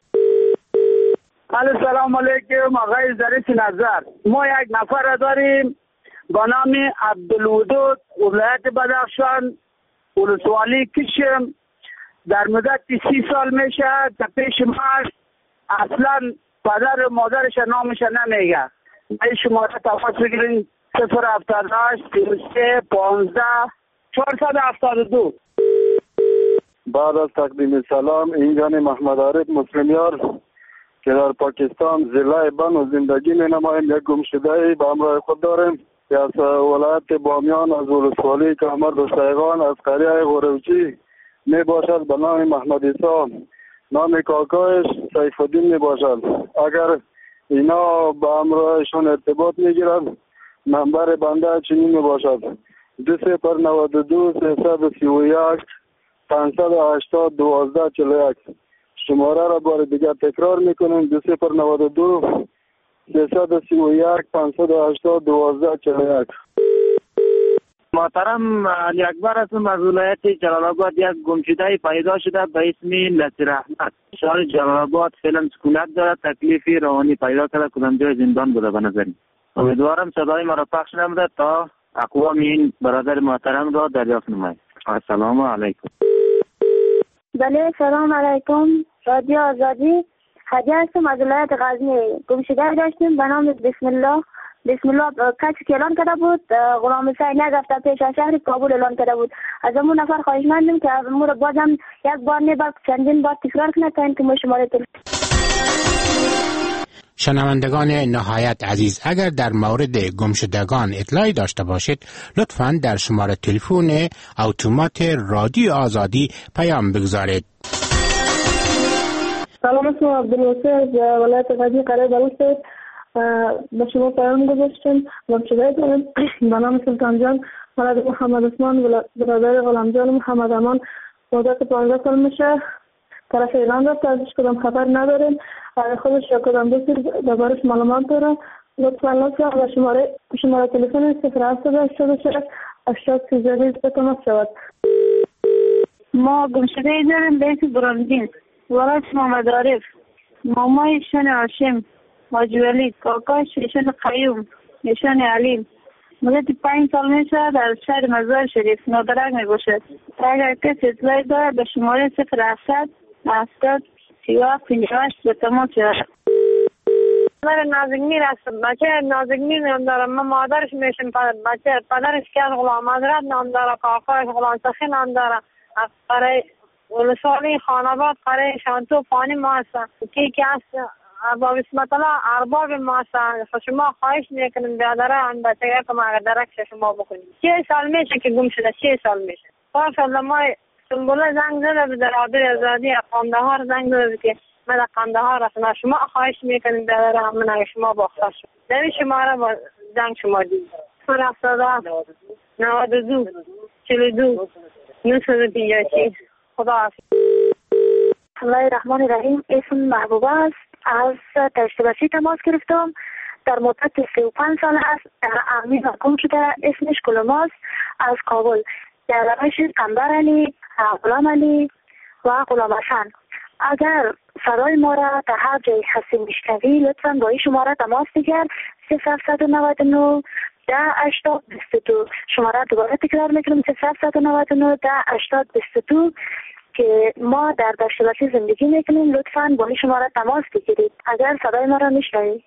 سلام علیکم آقای ظریف نظر. ما یک نفر داریم با نام عبدالودود ولایت بدخشان ولسوالی کشم. در مدت 30 سال میشه که پیش ما اصلا پدر و مادرش نامش نمیگه. این شماره تماس بگیرین 078 33 15 472. بعد از تقدیم سلام، اینجا محمد عارف مسلمیار که در پاکستان ضلع بنو زندگی می نمایم. یک گم شده به همراه خود داریم که از ولایت بامیان از ولسوالی کامرد و سیغان از قریه غروچی می باشد به نام محمد عیسی. نام کاکایش سیف الدین می باشد. اگر اینا به همراهشون ارتباط می گیرند نمبر بنده چنین می باشد 2092 331 580 1241. شماره را بار دیگر تکرار میکنیم 2092 331 580 1241. محترم علی اکبر هستم از ولایت جلال آباد. یک گمشده پیدا شده به اسم نصیر احمد. شهر جلال آباد فعلا سکونت دارد. تکلیفی روانی پیدا کرده کدام جای زندان بوده به نظرم. امیدوارم صدای مرا پخش نموده تا اقوام این برادر محترم را دریافت نماید. السلام علیکم. بله سلام علیکم. رادیو آزادی هدیه هستم از ولایت غزنی. گمشده داشتیم به نام بسم الله کسی که اعلان کرده بود غلام حسین یک هفته پیش از شهر کابل اعلان کرده بود. از امون نفر خواهش مندیم که از امون بازم یک بار نه بار چندین بار تکرار کنه تا اینکه ما شماره تلفن. شنوندگان نهایت عزیز، اگر در مورد گمشدگان اطلاعی داشته باشید لطفاً در شماره تلفن اتومات رادیو آزادی پیام بگذارید. سلام، اسمم عبدالواسع از ولایت غزنی قریه بلوچ. به شما پیام گذاشتم. گمشده دارم به نام سلطان جان ولد محمد عثمان برادر غلام جان محمد امان. مدت 15 سال میشه طرف ایران رفته. ازش کدام خبر نداریم. خودش یا کدام دوستی دربارش معلومات داره لطفا به شماره تلفن 078 80 تماس شود. ما گمشده داریم به اسم برامدین ولایت محمد عارف. مامای ایشان هاشم حاجی ولی، کاکاش ایشان قیوم، ایشان علیم، مدت 5 سال میشه در شهر مزار شریف نادرک می باشد. اگر کسی اطلاعی دارد به شماره 080 70 30 58 به تماس شود. من نازنین هستم. بچه نازنین نام دارم. من مادرش میشم. بچه پدرش که غلام حضرت نام داره. کاکاش غلام سخی نام داره. برای ولسوالی خانواد قرار شانتو پانی ما هستن که هست با بسمت الله ارباب ما هستن. شما خواهش میکنیم بیادره هم بچه که ما اگر درکش شما بکنیم. 6 سال میشه که گم شده. 6 سال میشه. پاشالله ما سنبوله زنگ زده در رادیوی آزادی قندهار زنگ زده که من در قندهار هستم. شما خواهش میکنیم بیادره هم من اگر شما باختر شد در شماره با زنگ شما دید 077 92 42 956. خدا حافظ. بسم الله الرحمن الرحیم. اسم محبوبه است. از تشتباسی تماس گرفتم. در مدت 35 سال است. امیر گم شده. اسمش کلماست. از کابل. در روش قنبر علی، غلام علی و غلام حسن. اگر صدای ما را در هر جای هستی میشنوی لطفا با این شماره تماس بگیر. 0799 10 80 22. شماره دوباره تکرار میکنم 0799 10 80 22 که ما در دشتباسی زندگی میکنیم. لطفاً با این شماره تماس بگیرید اگر صدای ما را میشنوید.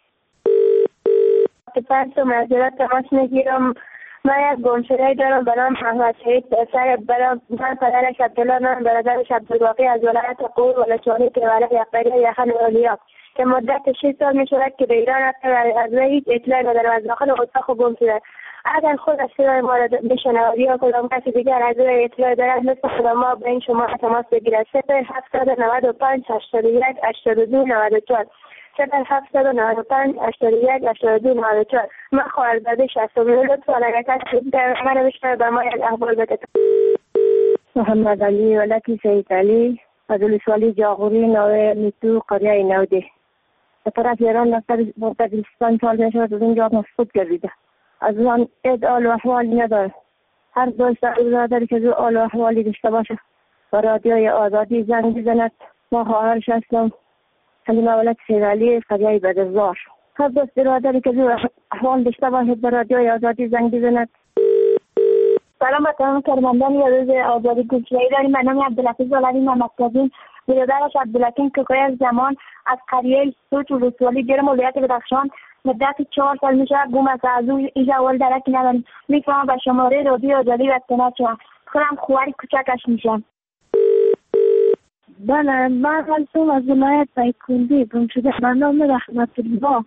پس معذرت تماس میگیرم. من یک گمشده دارم به نام احمد شهید پسر من پدرش عبدالله من برادرش عبدالباقی از ولایت قور ولسوالی پیوله یقبری یخن اولیا که مدت 6 سال میشود که به ایران رفته و از هیچ اطلاعی ندارم. از داخل اتاق گم شده. اگر خود از صدای ما را بشنوید یا کدام کسی دیگر از روی اطلاع دارد مثل خود ما به این شما تماس بگیرد. 0795 81 82 94 0795 81 82 94. من خواهرزاده شستم. لطفا اگر کسی دیگر من را بشنوید به ما یک احوال بده. محمد علی ولد سید علی از ولسوالی جاغوری نوه میتو قریه نوده. به طرف ایران رفته مدت 25 سال میشود از اینجا مفقود گردیده. از آن آل و احوالی نداره. هر دوست برادری که آل و احوالی داشته باشه و رادیوی آزادی زنگ بزند. ما خواهرش هستم. حلیمه ولد سید علی قریه بدرزار. هر دوست برادری که احوال داشته باشه به رادیوی آزادی زنگ بزند. سلام به تمام کرمندان روز آزادی گوشه‌ای داریم. من نام عبدالحفیظ علوی محمدکاظم برادرش عبدالحکیم کوکای از زمان از قریه سوچ ولسوالی گرم ولایت بدخشان مدت 4 سال میشه گم است. از او ایجا اول درکی ندارم. میتونم به شماره رادیو آزادی رسیدن شدم. خودم خواری کوچکش میشم. بله من هستم از ولایت پیکندی گم شده. من نام رحمت الله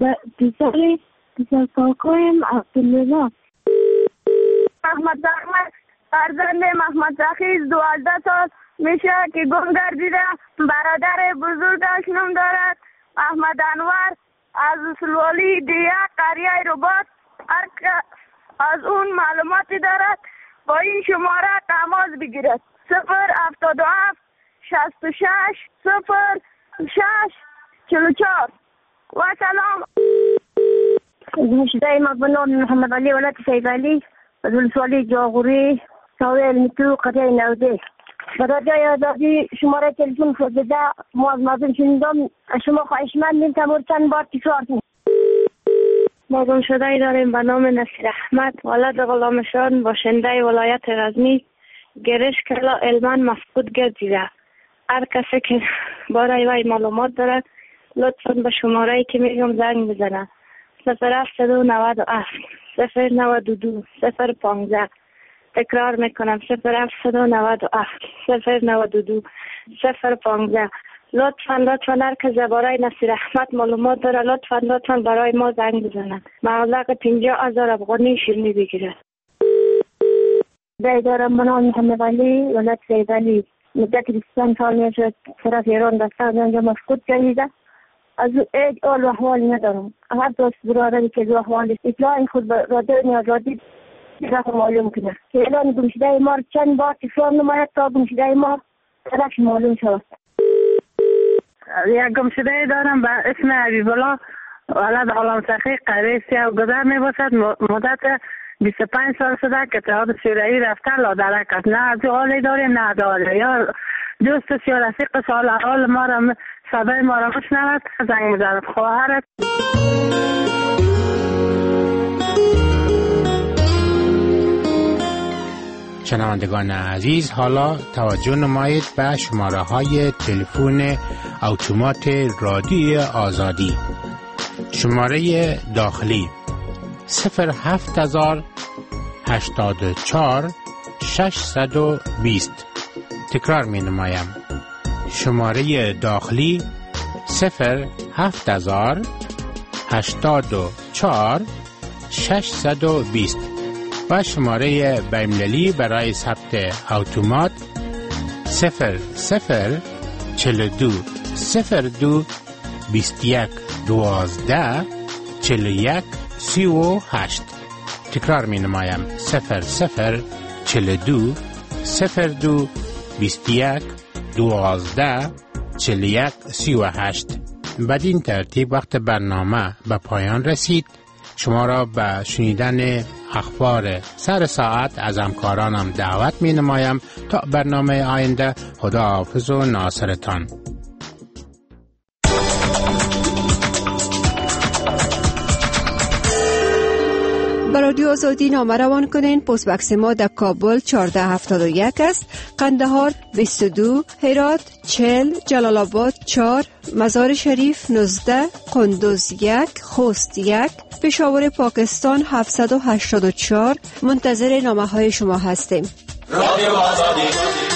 دیسر کاکایم عبدالله. محمد زحمت فرزند محمد زخیز 12 سال میشه که گم گردیده. برادر بزرگش نام دارد احمد انور از ولسوالی دیه قریه رباط. هر که از اون معلوماتی دارد با این شماره تماس بگیرد. 077 66 06 44. و سلام. مشتای مقبول محمد علی ولد سید علی از ولسوالی جاغوری سوال میتو قریه نوده. برای آزادی شماره تلفن خود بده. ما از مازم شنیدم شما خواهش من نمیتمور چند بار تکرار کنید. ما گم شده داریم به نام نصیر احمد ولد غلامشان باشنده ولایت غزنی گرش کلا علمان مفقود گردیده. هر کسی که برای وی معلومات دارد لطفا به شماره که میگم زنگ بزنه. 0797 092 015. تکرار میکنم 0797 092 015. لطفا هر که برای نصیر احمد معلومات داره لطفا برای ما زنگ بزنند. مبلغ 50,000 افغانی شیرینی بگیرد. دارم من محمد علی ولد سید علی مدت 25 سال میشه طرف ایران دسته از اینجا مفقود گردیده. از ایج آل و احوالی ندارم. هر دوست برادری که احوال اطلاع خود به رادیو آزادی رقم معلوم کنه که اعلان گمشده ما چند بار تکرار نماید تا گمشده ما طرف معلوم شود. یک گمشده دارم به اسم حبیب الله ولد غلام سخی قریه سیاه گذر می باشد. مدت 25 سال شده که اتحاد شوروی رفته لادرک است. نه از حالی داریم نه از حالی. یا دوست یا رفیق سال حال ما را صدای ما را بشنود زنگ میزند. خواهرت شنوندگان عزیز، حالا توجه نمایید به شماره های تلفن اتومات رادیو آزادی. شماره داخلی 07084 620. تکرار می نمایم. شماره داخلی 07084 620 و شماره بین‌المللی برای ثبت اتومات 0042 02 21 12 41 38. تکرار می نمایم. 0042 02 21 12 41 38. بدین ترتیب وقت برنامه به پایان رسید. شما را به شنیدن اخبار سر ساعت از همکارانم دعوت می نمایم. تا برنامه آینده، خدا حافظ و ناصرتان. به رادیو آزادی نامه روان کنین. پست بکس ما در کابل 1471 است، قندهار 22، هرات 40، جلال آباد 4، مزار شریف 19، قندوز 1، خوست 1، پشاور پاکستان 784. منتظر نامه های شما هستیم. رادیو آزادی.